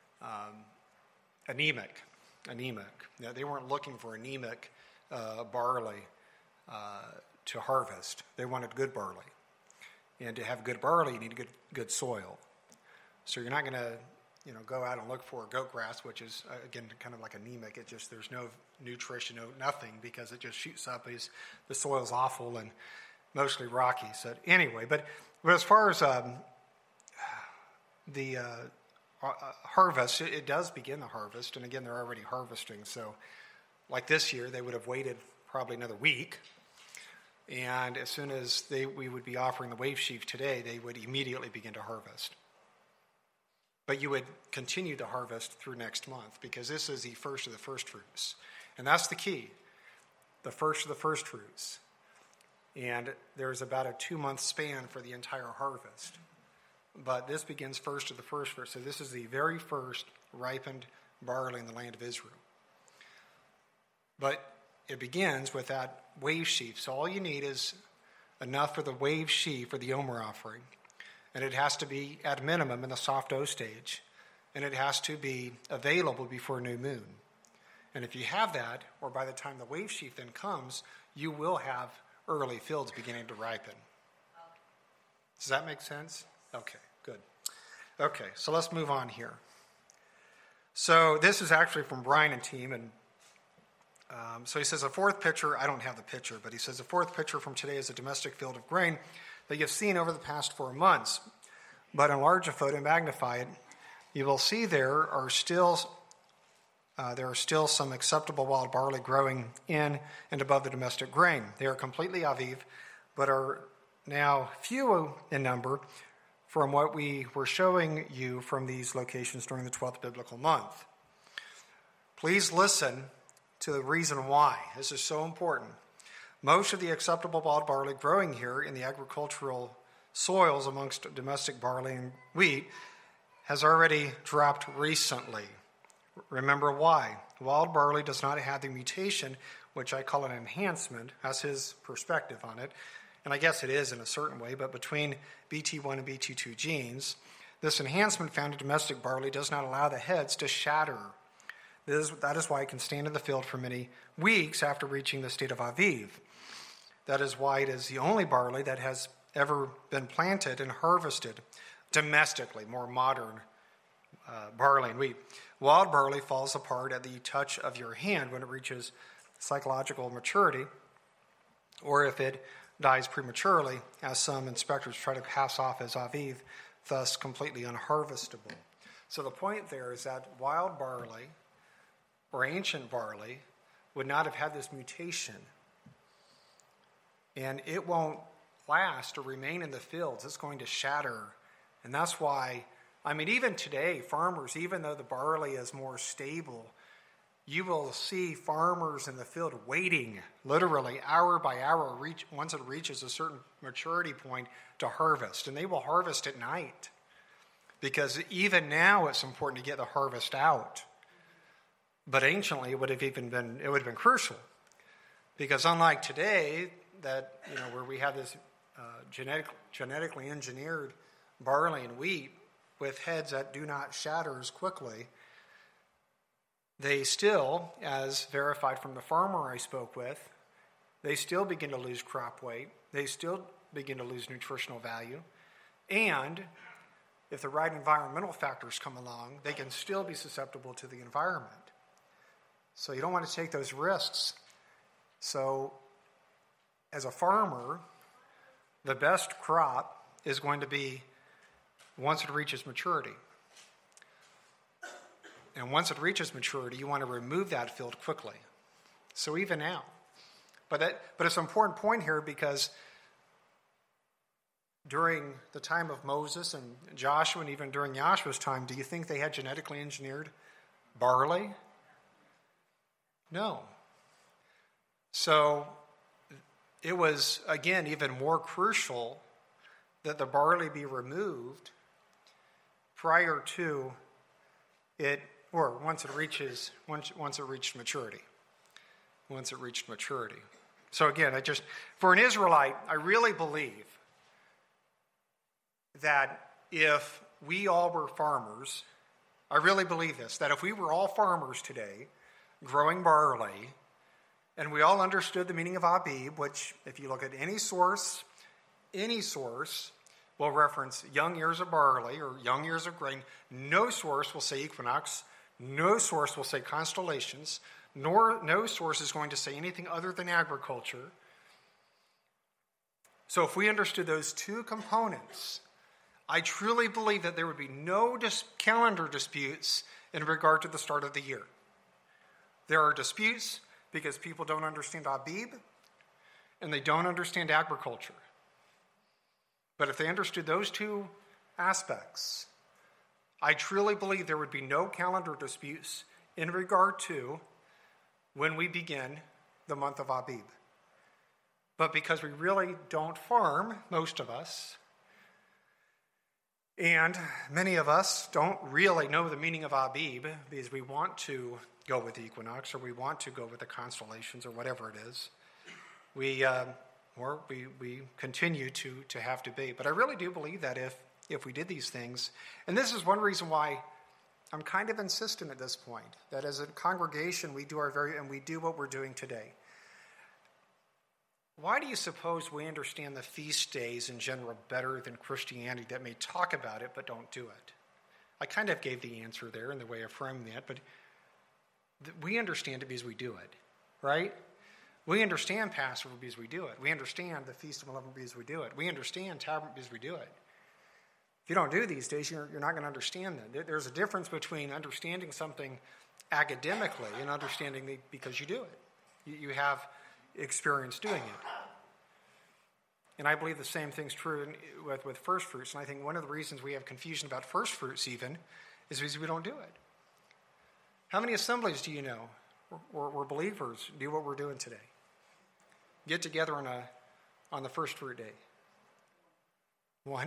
anemic. Now, they weren't looking for anemic barley to harvest. They wanted good barley. And to have good barley, you need good soil. So you're not going to go out and look for goat grass, which is, again, kind of like anemic. There's no nutrition, nothing, because it just shoots up. The soil's awful and mostly rocky. So anyway, but as far as the harvest, it does begin the harvest. And again, they're already harvesting. So like this year, they would have waited probably another week. And as soon as we would be offering the wave sheaf today, they would immediately begin to harvest. But you would continue to harvest through next month because this is the first of the first fruits. And that's the key, the first of the first fruits. And there's about a 2-month span for the entire harvest. But this begins first of the first fruits. So this is the very first ripened barley in the land of Israel. But it begins with that wave sheaf. So all you need is enough for the wave sheaf or the Omer offering. And it has to be at minimum in the soft dough stage. And it has to be available before new moon. And if you have that, or by the time the wave sheaf then comes, you will have early fields beginning to ripen. Does that make sense? Okay, good. Okay, so let's move on here. So this is actually from Brian and team. And so he says, a fourth picture, I don't have the picture, but he says, a fourth picture from today is a domestic field of grain that you've seen over the past 4 months. But enlarge a photo and magnify it. You will see there are still some acceptable wild barley growing in and above the domestic grain. They are completely aviv, but are now few in number from what we were showing you from these locations during the 12th biblical month. Please listen to the reason why. This is so important. Most of the acceptable wild barley growing here in the agricultural soils amongst domestic barley and wheat has already dropped recently. Remember why. Wild barley does not have the mutation, which I call an enhancement. That's his perspective on it. And I guess it is in a certain way, but between BT1 and BT2 genes, this enhancement found in domestic barley does not allow the heads to shatter. That is why it can stand in the field for many weeks after reaching the state of Aviv. That is why it is the only barley that has ever been planted and harvested domestically, more modern barley and wheat. Wild barley falls apart at the touch of your hand when it reaches psychological maturity, or if it dies prematurely, as some inspectors try to pass off as Aviv, thus completely unharvestable. So the point there is that wild barley or ancient barley would not have had this mutation. And it won't last or remain in the fields. It's going to shatter. And that's why, even today, farmers, even though the barley is more stable, you will see farmers in the field waiting, literally hour by hour, once it reaches a certain maturity point to harvest. And they will harvest at night because even now it's important to get the harvest out. But anciently, it would have been crucial, because unlike today, that where we have this genetically engineered barley and wheat with heads that do not shatter as quickly, they still, as verified from the farmer I spoke with, they still begin to lose crop weight. They still begin to lose nutritional value. And if the right environmental factors come along, they can still be susceptible to the environment. So you don't want to take those risks. So as a farmer, the best crop is going to be once it reaches maturity. And once it reaches maturity, you want to remove that field quickly. So even now. But it's an important point here, because during the time of Moses and Joshua, and even during Joshua's time, do you think they had genetically engineered barley? No. So it was, again, even more crucial that the barley be removed prior to it, or once it reached maturity. Once it reached maturity. So again, for an Israelite, I really believe that if we all were farmers, I really believe this, that if we were all farmers today, growing barley, and we all understood the meaning of Abib, which if you look at any source will reference young ears of barley or young ears of grain. No source will say equinox. No source will say constellations. No source is going to say anything other than agriculture. So if we understood those two components, I truly believe that there would be no calendar disputes in regard to the start of the year. There are disputes because people don't understand Abib and they don't understand agriculture. But if they understood those two aspects, I truly believe there would be no calendar disputes in regard to when we begin the month of Abib. But because we really don't farm, most of us, and many of us don't really know the meaning of Abib because we want to go with the equinox or we want to go with the constellations or whatever it is, we continue to have debate. But I really do believe that if we did these things, and this is one reason why I'm kind of insistent at this point, that as a congregation we do what we're doing today. Why do you suppose we understand the feast days in general better than Christianity that may talk about it but don't do it? I kind of gave the answer there in the way of framing that, but we understand it because we do it, right? We understand Passover because we do it. We understand the Feast of Unleavened because we do it. We understand Tabernacle because we do it. If you don't do these days, you're not going to understand that. There's a difference between understanding something academically and understanding it because you do it. You have experience doing it. And I believe the same thing's true with first fruits. And I think one of the reasons we have confusion about first fruits even is because we don't do it. How many assemblies do you know where believers do what we're doing today? Get together on the first fruit day. One.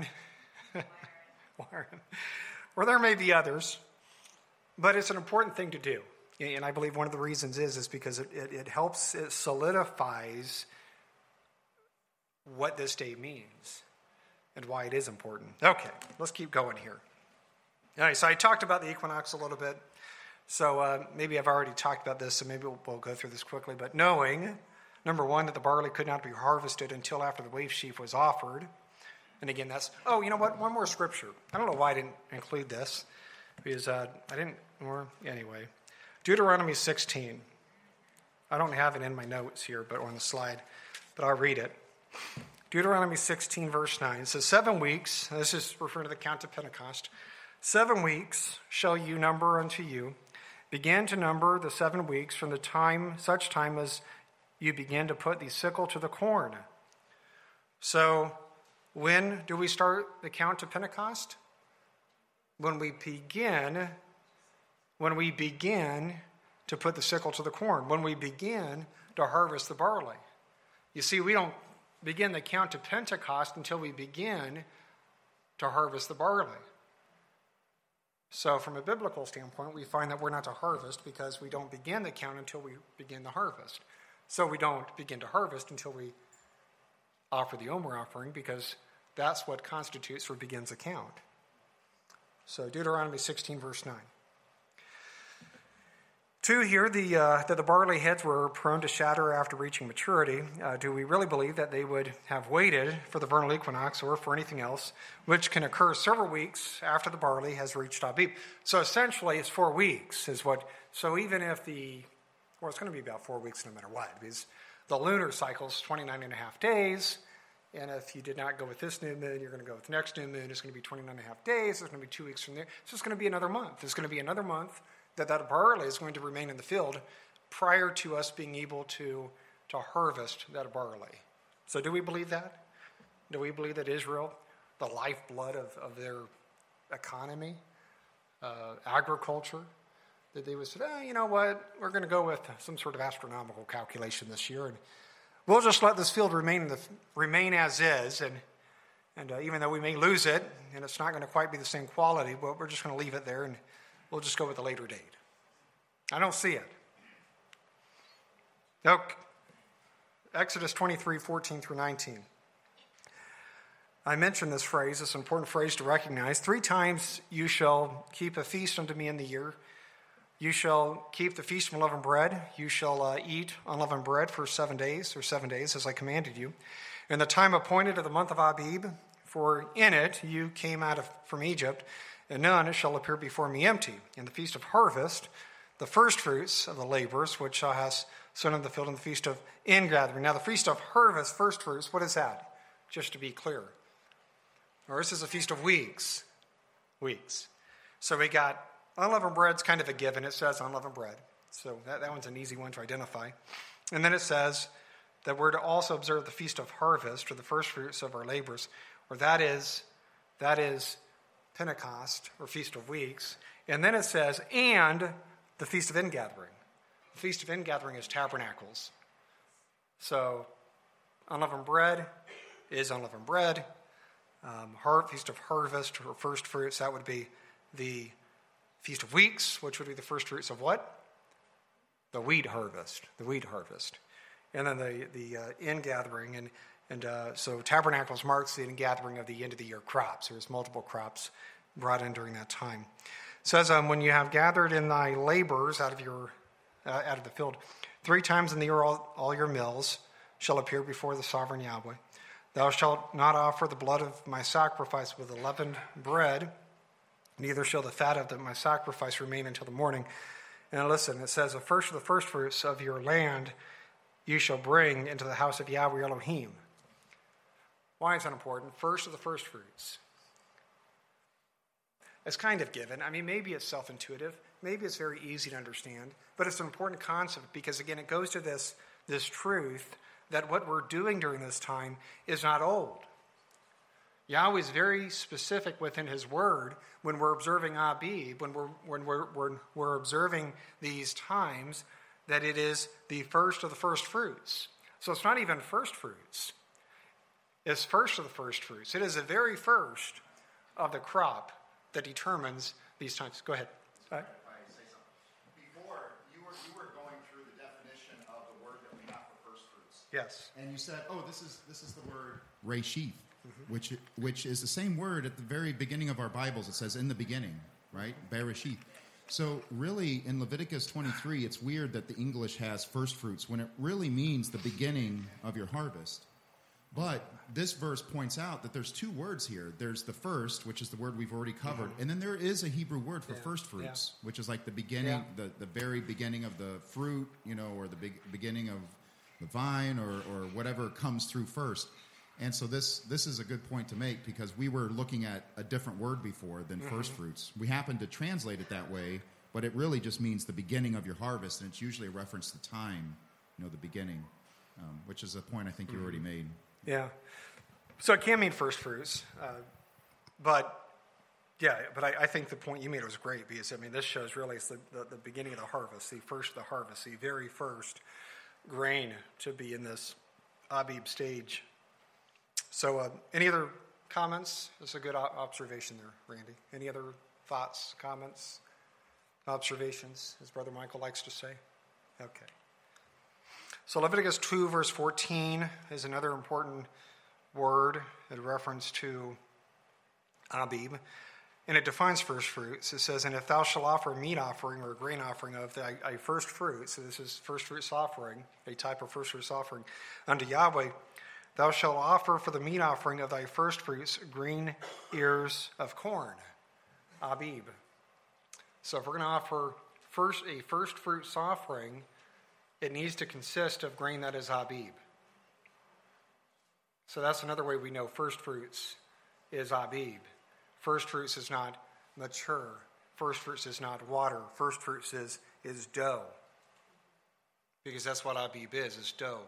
Or there may be others, but it's an important thing to do. And I believe one of the reasons is because it helps, it solidifies what this day means and why it is important. Okay, let's keep going here. All right, so I talked about the equinox a little bit. So maybe I've already talked about this, so maybe we'll go through this quickly. But knowing, number one, that the barley could not be harvested until after the wave sheaf was offered. And again, you know what? One more scripture. I don't know why I didn't include this, because anyway. Deuteronomy 16. I don't have it in my notes here, but on the slide, but I'll read it. Deuteronomy 16, verse 9. It says, 7 weeks, this is referring to the count of Pentecost, 7 weeks shall you number unto you. Begin to number the 7 weeks from such time as you begin to put the sickle to the corn. So, when do we start the count to Pentecost? When we begin to put the sickle to the corn, when we begin to harvest the barley. You see, we don't begin the count to Pentecost until we begin to harvest the barley. So from a biblical standpoint, we find that we're not to harvest because we don't begin the count until we begin the harvest. So we don't begin to harvest until we offer the Omer offering because that's what constitutes or begins a count. So Deuteronomy 16, verse 9. 2 here, that the barley heads were prone to shatter after reaching maturity. Do we really believe that they would have waited for the vernal equinox or for anything else, which can occur several weeks after the barley has reached Abib? So essentially, it's 4 weeks is what. So even if it's going to be about 4 weeks no matter what, because the lunar cycle is 29 and a half days. And if you did not go with this new moon, you're going to go with the next new moon. It's going to be 29 and a half days. It's going to be 2 weeks from there. So it's going to be another month. It's going to be another month that barley is going to remain in the field prior to us being able to harvest that barley. So do we believe that? Do we believe that Israel, the lifeblood of their economy, agriculture, that they would say, you know what, we're going to go with some sort of astronomical calculation this year, and we'll just let this field remain as is, and even though we may lose it, and it's not going to quite be the same quality, but we're just going to leave it there, and we'll just go with a later date. I don't see it. Now, Exodus 23, 14 through 19. I mentioned this phrase, this important phrase to recognize. 3 times you shall keep a feast unto me in the year. You shall keep the feast of unleavened bread. You shall eat unleavened bread for 7 days, as I commanded you. In the time appointed of the month of Abib, for in it you came out from Egypt, and none shall appear before me empty. In the feast of harvest, the first fruits of the laborers, which thou hast sown in the field, in the feast of ingathering. Now, the feast of harvest, first fruits, what is that? Just to be clear. Or this is a feast of weeks. Weeks. So we got unleavened bread's kind of a given. It says unleavened bread. So that one's an easy one to identify. And then it says that we're to also observe the feast of harvest, or the first fruits of our labors, or that is Pentecost, or Feast of Weeks. And then it says, and the Feast of Ingathering. The Feast of Ingathering is Tabernacles. So unleavened bread is unleavened bread. Feast of Harvest, or First Fruits, that would be the Feast of Weeks, which would be the first fruits of what? The wheat harvest. The wheat harvest. And then the ingathering. So Tabernacles marks the ingathering of the end of the year crops. There's multiple crops brought in during that time. It says, when you have gathered in thy labors out of the field, 3 times in the year all your mills shall appear before the sovereign Yahweh. Thou shalt not offer the blood of my sacrifice with leavened bread, neither shall the fat of my sacrifice remain until the morning. And listen, it says, the first of the first fruits of your land you shall bring into the house of Yahweh Elohim. Why is that important? First of the first fruits. It's kind of given. I mean, maybe it's self-intuitive. Maybe it's very easy to understand. But it's an important concept because, again, it goes to this truth that what we're doing during this time is not old. Yahweh is very specific within his word when we're observing Abib, when we're observing these times, that it is the first of the first fruits. So it's not even first fruits. It's first of the first fruits. It is the very first of the crop that determines these times. Go ahead. If I say something. Before, you were going through the definition of the word that we have for first fruits. Yes. And you said, this is the word Reshith, which is the same word at the very beginning of our Bibles. It says in the beginning, right? Bereshith. So really, in Leviticus 23, it's weird that the English has first fruits when it really means the beginning of your harvest. But this verse points out that there's 2 words here. There's the first, which is the word we've already covered, and then there is a Hebrew word for first fruits, which is like the beginning, the very beginning of the fruit, or the beginning of the vine, or whatever comes through first. And so this is a good point to make because we were looking at a different word before than first fruits. We happen to translate it that way, but it really just means the beginning of your harvest, and it's usually a reference to time, the beginning, which is a point I think you already made. Yeah. So it can mean first fruits, but I think the point you made was great because, this shows really it's the beginning of the harvest, the first of the harvest, the very first grain to be in this Abib stage. So any other comments? That's a good observation there, Randy. Any other thoughts, comments, observations, as Brother Michael likes to say? Okay. So Leviticus 2, verse 14 is another important word in reference to Abib. And it defines first fruits. It says, and if thou shalt offer a meat offering or a grain offering of thy first fruits, so this is first fruits offering, a type of first fruits offering, unto Yahweh, thou shalt offer for the meat offering of thy first fruits green ears of corn, Abib. So if we're going to offer a first fruits offering, it needs to consist of grain that is Abib. So that's another way we know first fruits is Abib. First fruits is not mature. First fruits is not water. First fruits is dough. Because that's what Abib is dough.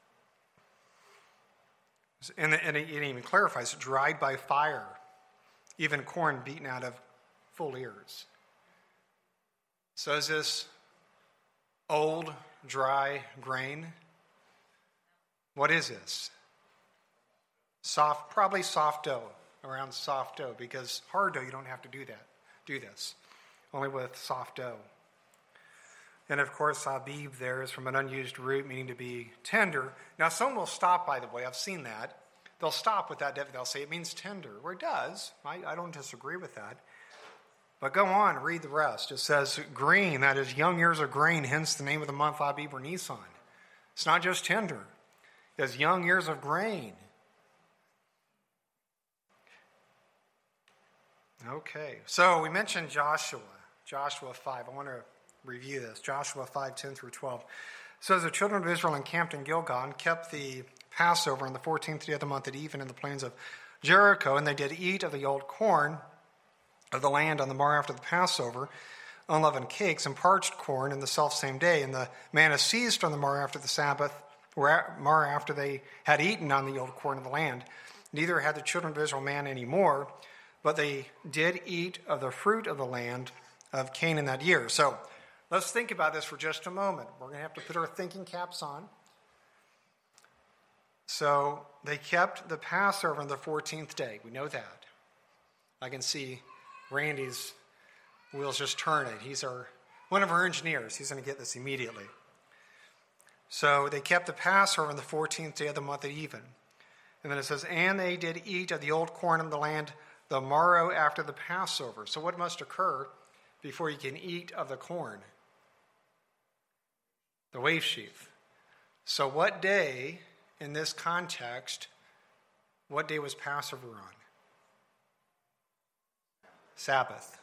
And it even clarifies, dried by fire, even corn beaten out of full ears. So is this old, dry grain? What is this? Soft, probably soft dough. Around soft dough, because hard dough you don't have to do this. Only with soft dough. And of course, Abib there is from an unused root, meaning to be tender. Now, some will stop, by the way, I've seen that. They'll stop with that, they'll say it means tender. Well, it does. I don't disagree with that. But go on, read the rest. It says green, that is young ears of grain, hence the name of the month Abib or Nisan. It's not just tender. It's young ears of grain. Okay, so we mentioned Joshua 5. I want to review this. Joshua 5, 10 through 12. It says the children of Israel encamped in Gilgal and kept the Passover on the 14th day of the month at even in the plains of Jericho, and they did eat of the old corn of the land on the morrow after the Passover, unleavened cakes and parched corn in the selfsame day, and the manna ceased on the morrow after the Sabbath, or morrow after they had eaten on the old corn of the land. Neither had the children of Israel manna any more, but they did eat of the fruit of the land of Canaan that year. So let's think about this for just a moment. We're going to have to put our thinking caps on. So they kept the Passover on the 14th day. We know that. I can see Randy's wheels just turning. He's one of our engineers. He's going to get this immediately. So they kept the Passover on the 14th day of the month at even. And then it says, and they did eat of the old corn of the land the morrow after the Passover. So what must occur before you can eat of the corn? The wave sheaf. So what day, in this context, what day was Passover on? Sabbath.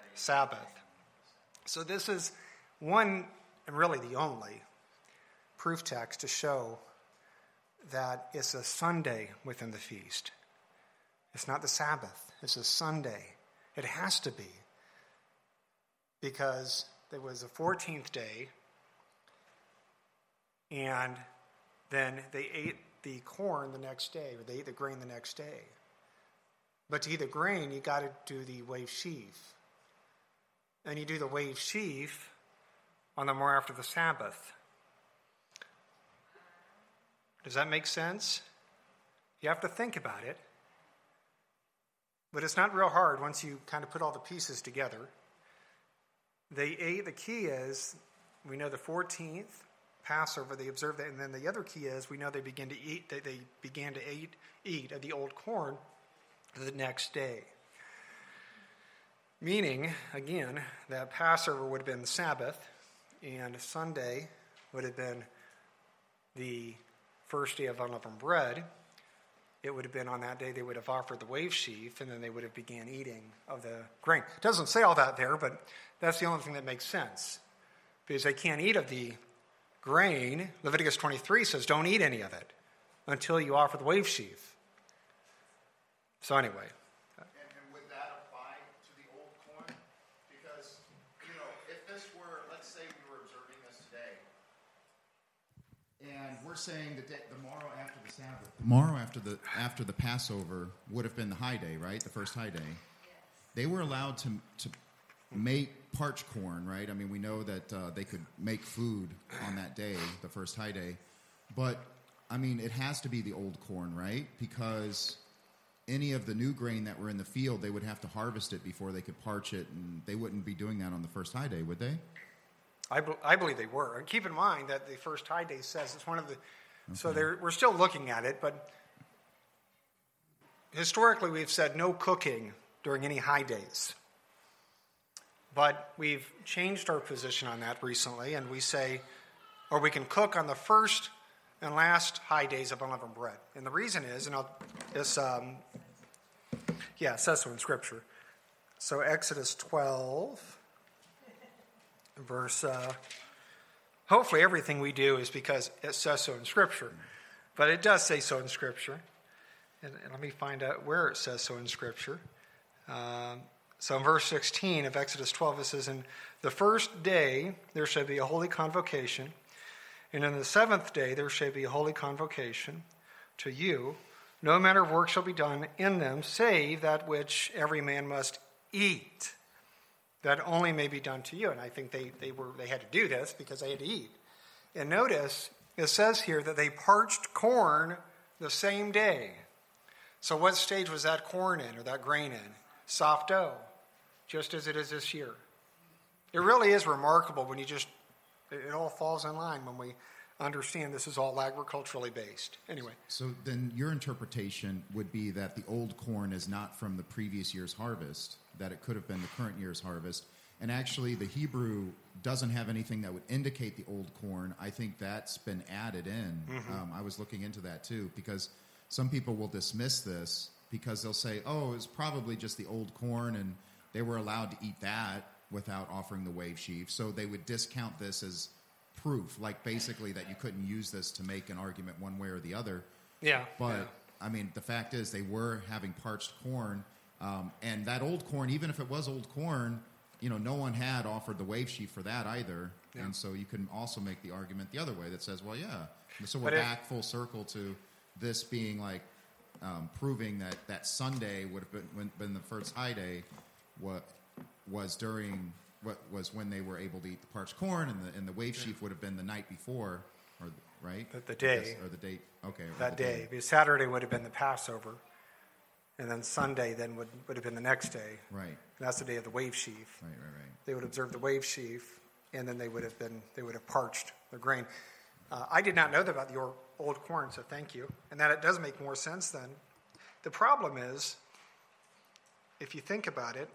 So this is one, and really the only, proof text to show that it's a Sunday within the feast. It's not the Sabbath. It's a Sunday. It has to be. Because there was the 14th day, and then they ate the corn the next day, or they ate the grain the next day. But to eat the grain, you got to do the wave sheaf. And you do the wave sheaf on the morrow after the Sabbath. Does that make sense? You have to think about it. But it's not real hard once you kind of put all the pieces together. They ate, the key is, we know the 14th Passover, they observed that, and then the other key is, we know they began to eat of the old corn the next day. Meaning, again, that Passover would have been the Sabbath, and Sunday would have been the first day of unleavened bread. It would have been on that day they would have offered the wave sheaf, and then they would have began eating of the grain. It doesn't say all that there, but that's the only thing that makes sense. Because they can't eat of the grain. Leviticus 23 says don't eat any of it until you offer the wave sheaf. So anyway. And would that apply to the old corn? Because, if this were, let's say we were observing this today, and we're saying that the morrow after the Sabbath, the morrow after the Passover would have been the high day, right? The first high day. Yes. They were allowed to make parched corn, right? I mean, we know that they could make food on that day, the first high day. But, I mean, it has to be the old corn, right? Because any of the new grain that were in the field, they would have to harvest it before they could parch it, and they wouldn't be doing that on the first high day, would they? I believe they were. And keep in mind that the first high day says it's one of the. So we're still looking at it, but historically we've said no cooking during any high days. But we've changed our position on that recently, and we say, or we can cook on the first and last high days of unleavened bread. And the reason is, and it says so in Scripture. So Exodus 12, verse, hopefully everything we do is because it says so in Scripture. But it does say so in Scripture. And let me find out where it says so in Scripture. So in verse 16 of Exodus 12, it says, "In the first day there shall be a holy convocation, and in the seventh day there shall be a holy convocation to you. No manner of work shall be done in them, save that which every man must eat. That only may be done to you." And I think they had to do this because they had to eat. And notice, it says here that they parched corn the same day. So what stage was that corn in, or that grain in? Soft dough, just as it is this year. It really is remarkable when it all falls in line when we understand this is all agriculturally based. Anyway. So then your interpretation would be that the old corn is not from the previous year's harvest, that it could have been the current year's harvest. And actually the Hebrew doesn't have anything that would indicate the old corn. I think that's been added in. Mm-hmm. I was looking into that too, because some people will dismiss this because they'll say, oh, it was probably just the old corn and they were allowed to eat that without offering the wave sheaf. So they would discount this as proof, like basically that you couldn't use this to make an argument one way or the other. Yeah. But, I mean, the fact is they were having parched corn, and that old corn, even if it was old corn, no one had offered the wave sheaf for that either. Yeah. And so you can also make the argument the other way that says, well, yeah. So we're back full circle to this being like proving that Sunday would have been the first high day. What was when they were able to eat the parched corn, and the wave sheaf would have been the night before, or right? The day. Or the date. Okay. That day. Because Saturday would have been the Passover, and then Sunday then would have been the next day. Right. And that's the day of the wave sheaf. Right. They would observe the wave sheaf, and then they would have parched the grain. I did not know that about your old corn, so thank you. And that it does make more sense then. The problem is, if you think about it,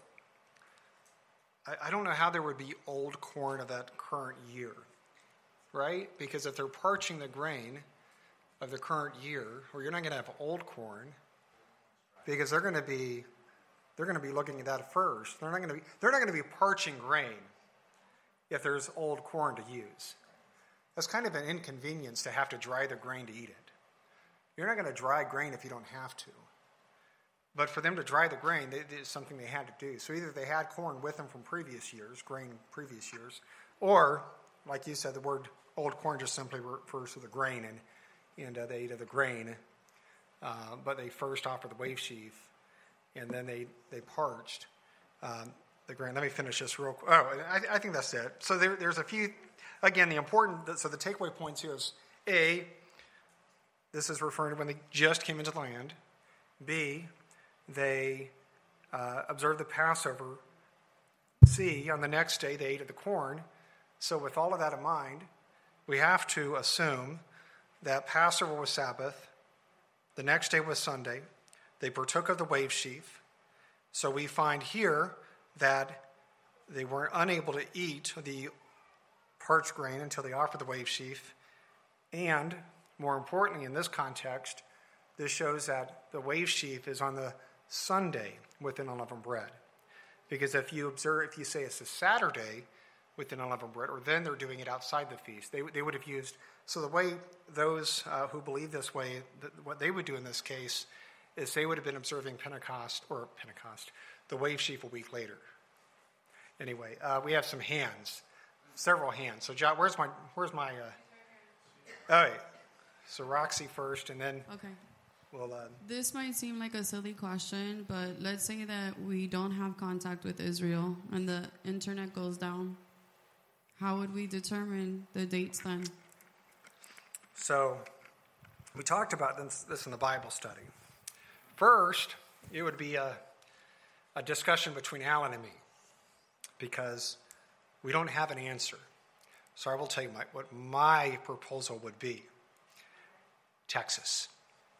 I don't know how there would be old corn of that current year, right? Because if they're parching the grain of the current year, well, you're not going to have old corn, because they're going to be looking at that first. They're not going to be parching grain if there's old corn to use. That's kind of an inconvenience to have to dry the grain to eat it. You're not going to dry grain if you don't have to. But for them to dry the grain, it's something they had to do. So either they had corn with them from previous years, grain previous years, or, like you said, the word old corn just simply refers to the grain, and they ate of the grain. But they first offered the wave sheaf, and then they parched the grain. Let me finish this real quick. Oh, I think that's it. So there's a few, again, the takeaway points here is, A, this is referring to when they just came into the land. B, they observed the Passover. C, on the next day, they ate of the corn. So with all of that in mind, we have to assume that Passover was Sabbath, the next day was Sunday, they partook of the wave sheaf. So we find here that they were unable to eat the parched grain until they offered the wave sheaf. And, more importantly in this context, this shows that the wave sheaf is on the Sunday within unleavened bread. Because if you say it's a Saturday within unleavened bread, or then they're doing it outside the feast, they would have used, so the way those who believe this way, what they would do in this case is they would have been observing Pentecost, the wave sheaf a week later. Anyway, we have some hands, several hands. So John, where's my all right. So Roxy first, and then okay. We'll, this might seem like a silly question, but let's say that we don't have contact with Israel and the internet goes down. How would we determine the dates then? So we talked about this in the Bible study. First, it would be a discussion between Alan and me because we don't have an answer. So I will tell you what my proposal would be. Texas.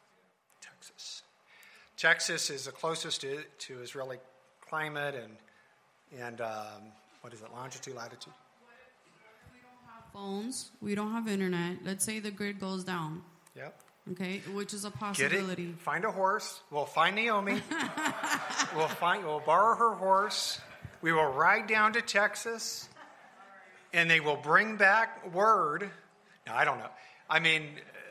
Texas is the closest to Israeli climate and what is it, longitude, latitude? We don't have phones. We don't have internet. Let's say the grid goes down. Yep. Okay, which is a Get possibility. it? Find a horse. We'll find Naomi. We'll borrow her horse. We will ride down to Texas, and they will bring back word. Now, I don't know. I mean,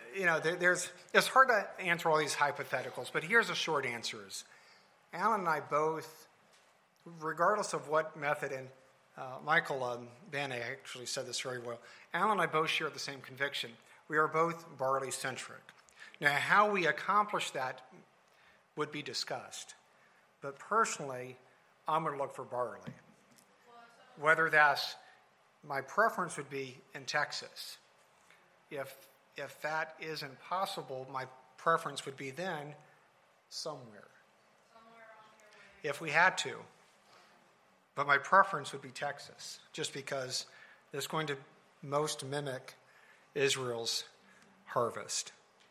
it's hard to answer all these hypotheticals, but here's a short answer: is Alan and I both, regardless of what method, and Michael Bane actually said this very well. Alan and I both share the same conviction. We are both barley-centric. Now, how we accomplish that would be discussed. But personally, I'm going to look for barley. Whether that's, my preference would be in Texas. If that isn't possible, my preference would be then somewhere. If we had to. But my preference would be Texas, just because it's going to most mimic Israel's harvest.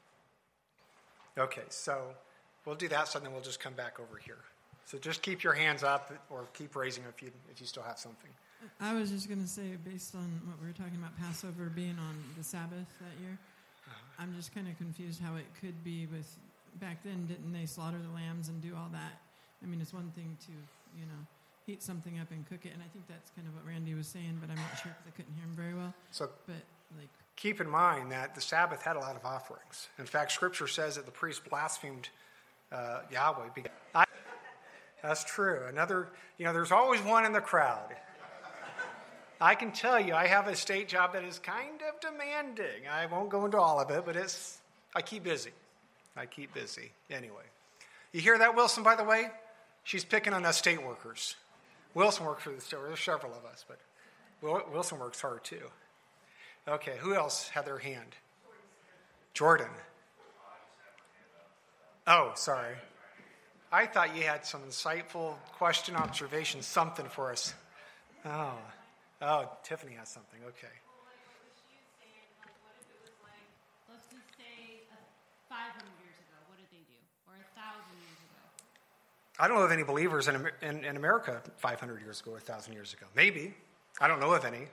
Okay, so we'll do that, so then we'll just come back over here. So just keep your hands up or keep raising if you still have something. I was just going to say, based on what we were talking about Passover being on the Sabbath that year, I'm just kind of confused how it could be with, back then, didn't they slaughter the lambs and do all that? I mean, it's one thing to, heat something up and cook it, and I think that's kind of what Randy was saying, but I'm not sure because I couldn't hear him very well. So keep in mind that the Sabbath had a lot of offerings. In fact, Scripture says that the priest blasphemed Yahweh. That's true. There's always one in the crowd. I can tell you, I have a state job that is kind of demanding. I won't go into all of it, but I keep busy. Anyway. You hear that, Wilson, by the way? She's picking on us state workers. Wilson works for the state. There's several of us, but Wilson works hard too. Okay, who else had their hand? Jordan. Oh, sorry. I thought you had some insightful question, observation, something for us. Oh, Tiffany has something. Okay. Let's just say 500 years ago, what did they do? Or 1,000 years ago? I don't know of any believers in America 500 years ago or 1,000 years ago. Maybe. I don't know of any.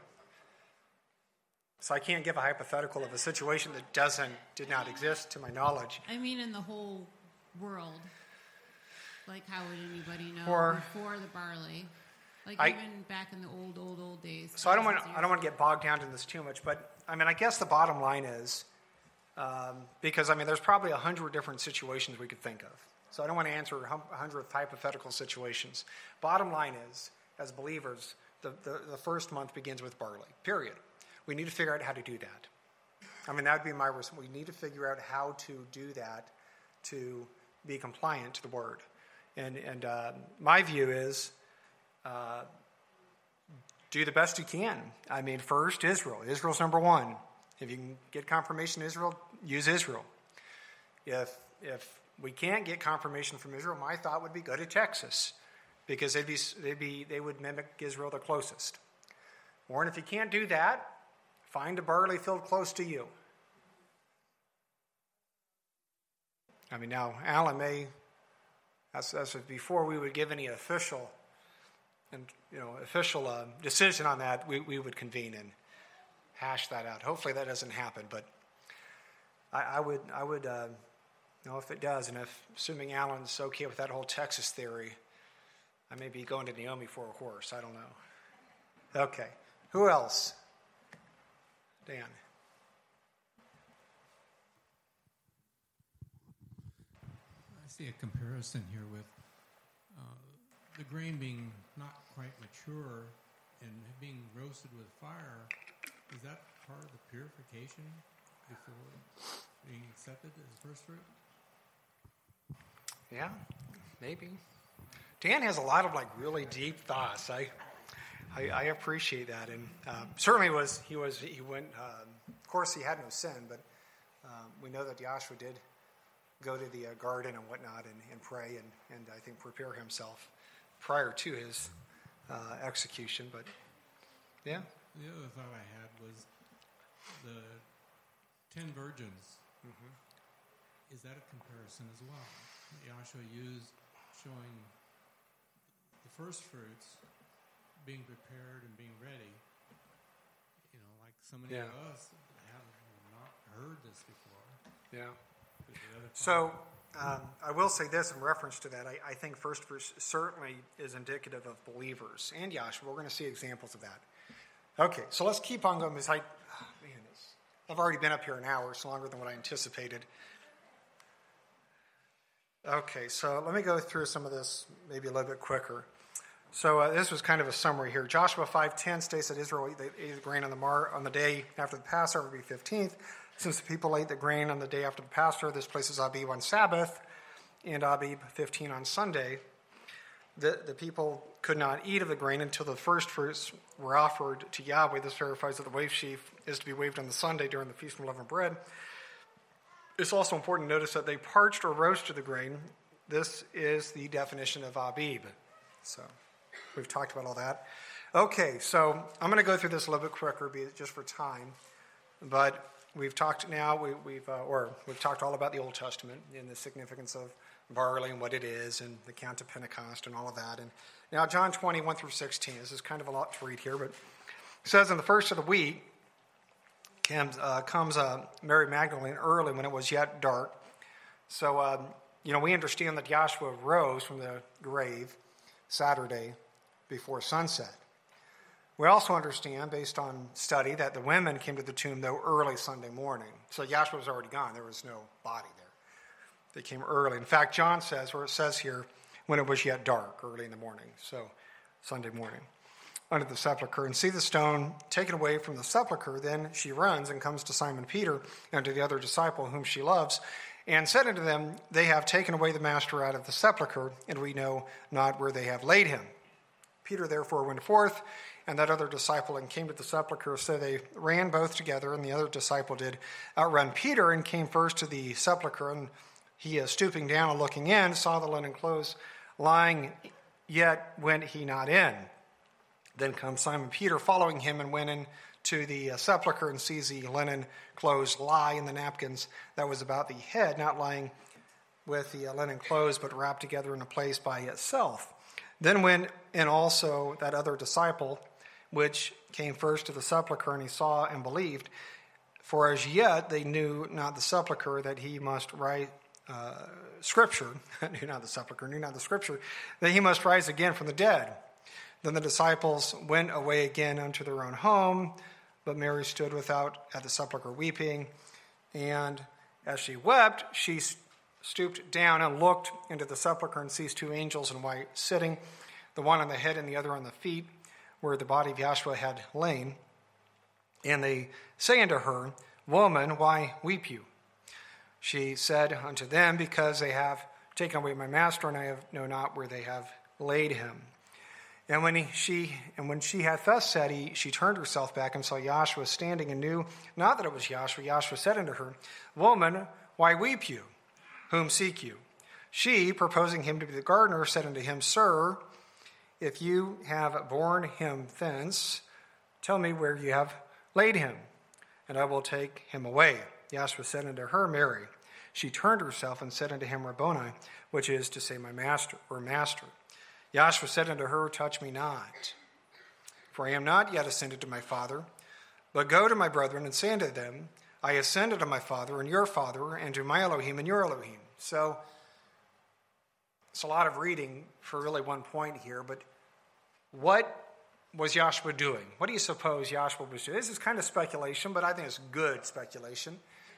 So I can't give a hypothetical of a situation that did not exist to my knowledge. I mean, in the whole world. Like, how would anybody know before the barley? Like, even back in the old days. So I don't want to get bogged down in this too much, but I mean, I guess the bottom line is, because I mean, there's probably 100 different situations we could think of. So I don't want to answer 100 hypothetical situations. Bottom line is, as believers, the first month begins with barley, period. We need to figure out how to do that. I mean, that would be my response. We need to figure out how to do that to be compliant to the word. And my view is, do the best you can. I mean, first, Israel. Israel's number one. If you can get confirmation in Israel, use Israel. If we can't get confirmation from Israel, my thought would be go to Texas, because they would mimic Israel the closest. Or if you can't do that, find a barley field close to you. I mean, now Alan may, as before we would give any official decision on that, we would convene and hash that out. Hopefully that doesn't happen, but I would if it does, and assuming Alan's okay with that whole Texas theory, I may be going to Naomi for a horse. I don't know. Okay. Who else? Dan. I see a comparison here with the grain being not quite mature and being roasted with fire. Is that part of the purification before being accepted as first fruit? Yeah, maybe. Dan has a lot of really deep thoughts. I appreciate that, and certainly he went. Of course, he had no sin, but we know that Joshua did go to the garden and whatnot and pray and I think prepare himself prior to his execution. But yeah. The other thought I had was the 10 virgins. Mm-hmm. Is that a comparison as well? Yahshua used showing the first fruits being prepared and being ready. You know, like so many of us have not heard this before. Yeah. So I will say this in reference to that. I think first fruits certainly is indicative of believers and Yahshua. We're going to see examples of that. Okay, so let's keep on going because I've already been up here an hour. It's longer than what I anticipated. Okay, so let me go through some of this maybe a little bit quicker. So this was kind of a summary here. Joshua 5:10 states that Israel ate the grain on the day after the Passover, would be 15th. Since the people ate the grain on the day after the Passover, this places Abib on Sabbath and Abib 15 on Sunday. The people could not eat of the grain until the first fruits were offered to Yahweh. This verifies that the wave sheaf is to be waved on the Sunday during the Feast of Unleavened Bread. It's also important to notice that they parched or roasted the grain. This is the definition of Abib. So we've talked about all that. Okay, so I'm going to go through this a little bit quicker just for time. But we've talked now, we've talked all about the Old Testament and the significance of barley and what it is and the count of Pentecost and all of that. And now John 20, 1 through 16. This is kind of a lot to read here, but it says, in the first of the week comes Mary Magdalene early when it was yet dark. So, we understand that Yahshua rose from the grave Saturday before sunset. We also understand, based on study, that the women came to the tomb, though, early Sunday morning. So Yahshua was already gone. There was no body there. They came early. In fact, John says, or it says here, when it was yet dark, early in the morning. So Sunday morning, under the sepulchre, and see the stone taken away from the sepulchre. Then she runs and comes to Simon Peter and to the other disciple whom she loves, and said unto them, they have taken away the master out of the sepulchre, and we know not where they have laid him. Peter therefore went forth, and that other disciple, and came to the sepulchre. So they ran both together, and the other disciple did outrun Peter, and came first to the sepulchre. And he, stooping down and looking in, saw the linen clothes lying, yet went he not in. Then comes Simon Peter, following him, and went into the sepulchre, and sees the linen clothes lie in the napkins that was about the head, not lying with the linen clothes, but wrapped together in a place by itself. Then went in also that other disciple, which came first to the sepulchre, and he saw and believed. For as yet they knew not the sepulchre, that he must write Scripture, knew not the Scripture, that he must rise again from the dead. Then the disciples went away again unto their own home, but Mary stood without at the sepulchre weeping. And as she wept, she stooped down and looked into the sepulchre, and sees two angels in white sitting, the one on the head and the other on the feet, where the body of Yahshua had lain. And they say unto her, Woman, why weep you? She said unto them, Because they have taken away my master, and I know not where they have laid him. And when she had thus said, she turned herself back and saw Yahshua standing, and knew not that it was Yahshua. Yahshua said unto her, Woman, why weep you? Whom seek you? She, proposing him to be the gardener, said unto him, Sir, if you have borne him thence, tell me where you have laid him, and I will take him away. Yahshua said unto her, Mary. She turned herself and said unto him, Rabboni, which is to say, my master, or master. Yahshua said unto her, Touch me not, for I am not yet ascended to my Father, but go to my brethren and say unto them, I ascended to my Father and your Father, and to my Elohim and your Elohim. So it's a lot of reading for really one point here, but what was Yahshua doing? What do you suppose Yahshua was doing? This is kind of speculation, but I think it's good speculation.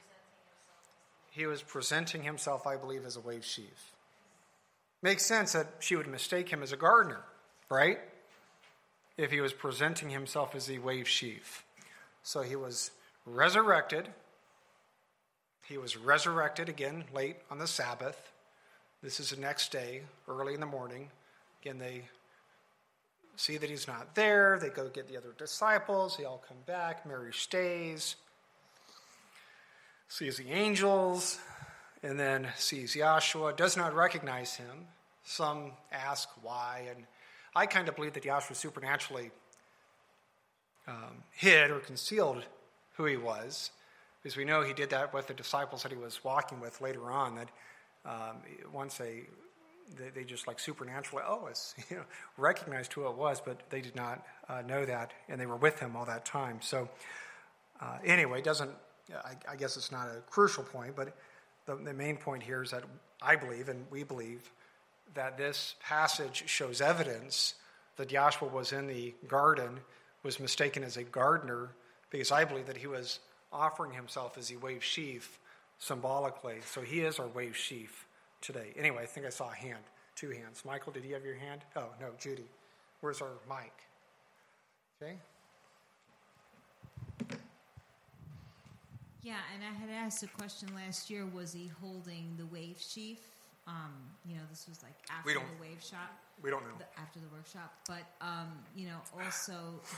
He was presenting himself, I believe, as a wave sheaf. Makes sense that she would mistake him as a gardener, right? If he was presenting himself as a wave sheaf. So he was resurrected. He was resurrected again late on the Sabbath. This is the next day, early in the morning. Again, they see that he's not there. They go get the other disciples. They all come back. Mary stays. Sees the angels. and then sees Yahshua, does not recognize him. Some ask why, and I kind of believe that Yahshua supernaturally hid or concealed who he was, because we know he did that with the disciples that he was walking with later on, that once they just like supernaturally, recognized who it was, but they did not know that, and they were with him all that time. So anyway, it doesn't, I guess it's not a crucial point, but the main point here is that I believe, and we believe, that this passage shows evidence that Yahshua was in the garden, was mistaken as a gardener, because I believe that he was offering himself as a wave sheaf symbolically. So he is our wave sheaf today. Anyway, I think I saw a hand, 2 hands. Michael, did you have your hand? Oh, no, Judy. Where's our mic? Okay. Yeah, and I had asked a question last year, was he holding the wave sheaf? This was like after the wave shop. We don't know. After the workshop. But, also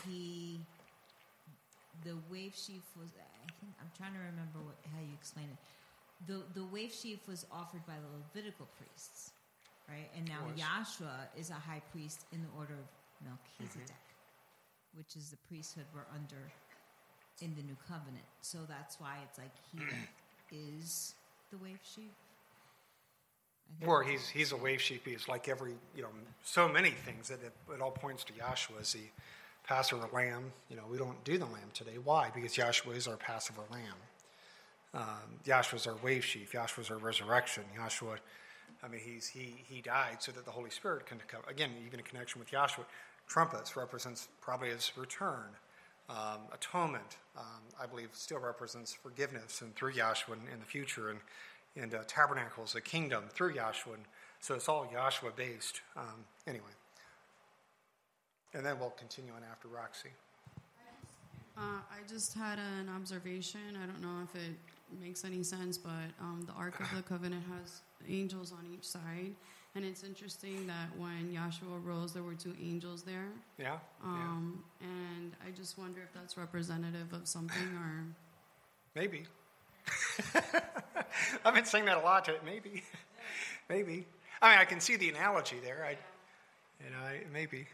the wave sheaf was, I think, I'm trying to remember how you explain it. The wave sheaf was offered by the Levitical priests, right? And now Yahshua is a high priest in the order of Melchizedek, which is the priesthood we're under in the new covenant. So that's why it's like he is the wave sheaf. Or he's a wave sheep. He's like every, so many things that it all points to Yahshua as the Passover lamb. We don't do the lamb today. Why? Because Yahshua is our Passover lamb. Yahshua is our wave sheep. Yahshua is our resurrection. Yahshua, he died so that the Holy Spirit can come. Again, even in connection with Yahshua, trumpets represents probably his return. Atonement, I believe, still represents forgiveness, and through Yahshua in the future, and tabernacles, a kingdom through Yahshua. And so it's all Yahshua based. Anyway. And then we'll continue on after Roxy. I just had an observation. I don't know if it makes any sense, but the Ark of the Covenant has angels on each side. And it's interesting that when Yahshua rose, there were 2 angels there. Yeah. And I just wonder if that's representative of something, or... Maybe. I've been saying that a lot. Maybe. Maybe. I can see the analogy there. Maybe.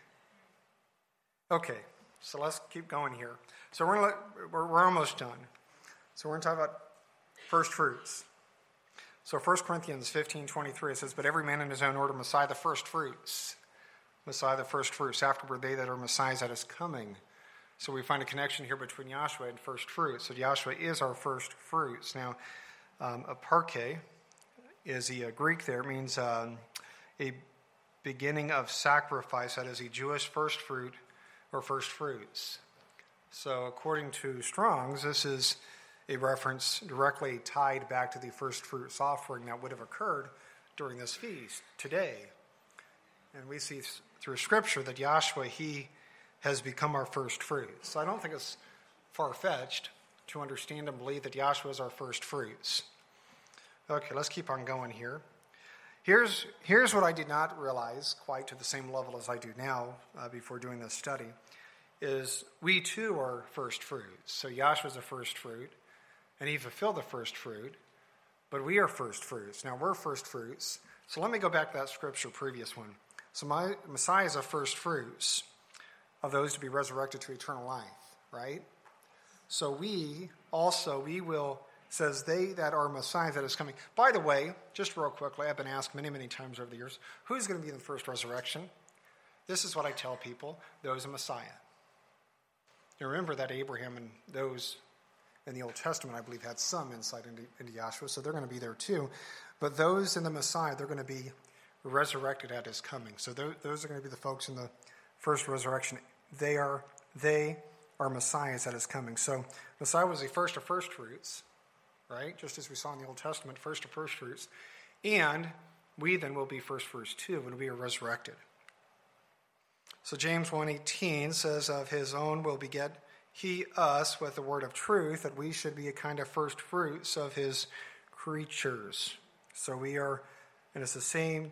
Okay, so let's keep going here. So we're almost done. So we're going to talk about first fruits. So 1 Corinthians 15:23, it says, "But every man in his own order, Messiah the first fruits. Messiah the first fruits. Afterward, they that are Messiahs that is coming." So we find a connection here between Yahshua and first fruits. So Yahshua is our first fruits. Now, aparche is the Greek there. It means a beginning of sacrifice. That is a Jewish first fruit or first fruits. So according to Strong's, this is a reference directly tied back to the first fruits offering that would have occurred during this feast today. And we see through Scripture that Yahshua, he has become our first fruits. So I don't think it's far-fetched to understand and believe that Yahshua is our first fruits. Okay, let's keep on going here. Here's what I did not realize quite to the same level as I do now before doing this study, is we too are first fruits. So Yahshua is a first fruit, and he fulfilled the first fruit, but we are first fruits. Now we're first fruits. So let me go back to that scripture, previous one. So my Messiah is a first fruits of those to be resurrected to eternal life, right? So we will, says they that are Messiah that is coming. By the way, just real quickly, I've been asked many, many times over the years, who's going to be in the first resurrection? This is what I tell people, those are Messiah. You remember that Abraham and those in the Old Testament, I believe, had some insight into Yahshua, so they're going to be there too. But those in the Messiah, they're going to be resurrected at his coming. So those are going to be the folks in the first resurrection. They are Messiahs at his coming. So Messiah was the first of first fruits, right? Just as we saw in the Old Testament, first of first fruits. And we then will be first fruits too when we are resurrected. So James 1:18 says, "Of his own will beget he us with the word of truth, that we should be a kind of first fruits of his creatures." So we are, and it's the same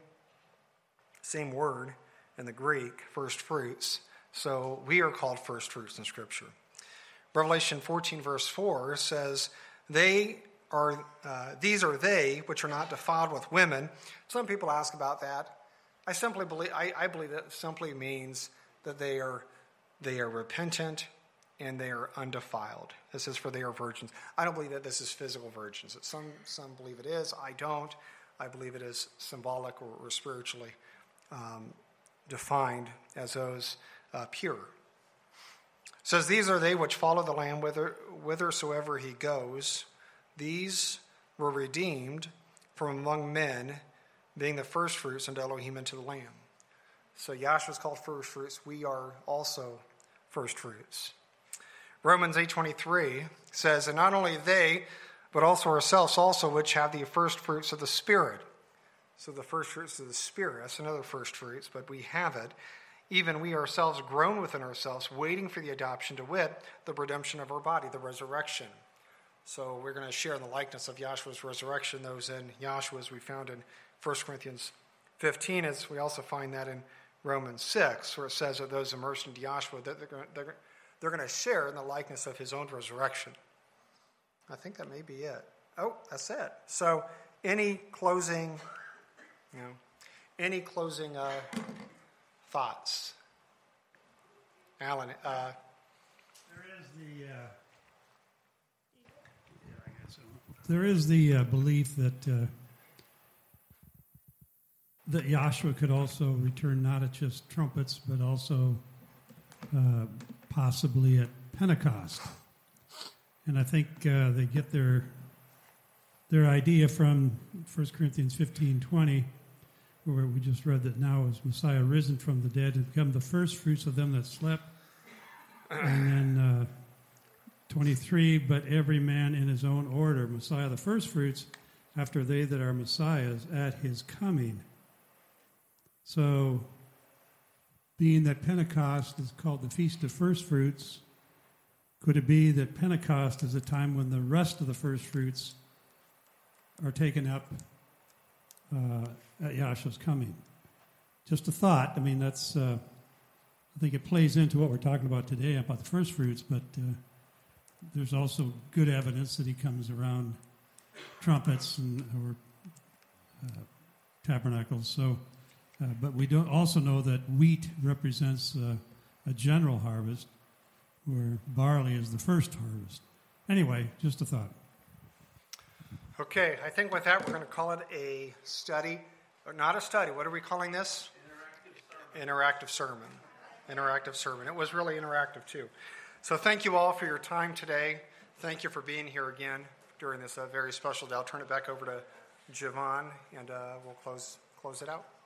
word in the Greek, first fruits. So we are called first fruits in Scripture. Revelation 14 verse 4 says, "They these are they which are not defiled with women. Some people ask about that. I believe that simply means that they are repentant and they are undefiled. This is for they are virgins. I don't believe that this is physical virgins. Some believe it is. I don't. I believe it is symbolic or spiritually defined as those pure. It says, these are they which follow the Lamb whithersoever he goes. These were redeemed from among men, being the firstfruits unto Elohim and to the Lamb. So Yahshua is called firstfruits. We are also firstfruits. Romans 8:23 says, and not only they, but also ourselves also, which have the firstfruits of the Spirit. So the firstfruits of the Spirit, that's another firstfruits, but we have it. Even we ourselves groan within ourselves, waiting for the adoption, to wit, the redemption of our body, the resurrection. So we're going to share in the likeness of Yahshua's resurrection. Those in Yahshua's we found in 1 Corinthians 15, as we also find that in Romans 6, where it says that those immersed into Yahshua, that they're going to share in the likeness of his own resurrection. I think that may be it. Oh, that's it. So any closing thoughts? Alan? There is the belief that Yahshua could also return not at just trumpets, but also possibly at Pentecost. And I think they get their idea from 1 Corinthians 15:20, where we just read that now is Messiah risen from the dead and become the first fruits of them that slept. And then 23, but every man in his own order, Messiah the first fruits, after they that are Messiahs at his coming. So, being that Pentecost is called the Feast of First Fruits, could it be that Pentecost is a time when the rest of the first fruits are taken up at Yahshua's coming? Just a thought. I mean, that's. I think it plays into what we're talking about today about the first fruits, but there's also good evidence that he comes around trumpets or tabernacles. So, but we don't also know that wheat represents a general harvest, where barley is the first harvest. Anyway, just a thought. Okay, I think with that we're going to call it a study. Or not a study. What are we calling this? Interactive sermon. Interactive sermon. It was really interactive too. So thank you all for your time today. Thank you for being here again during this very special day. I'll turn it back over to Javon, and we'll close it out.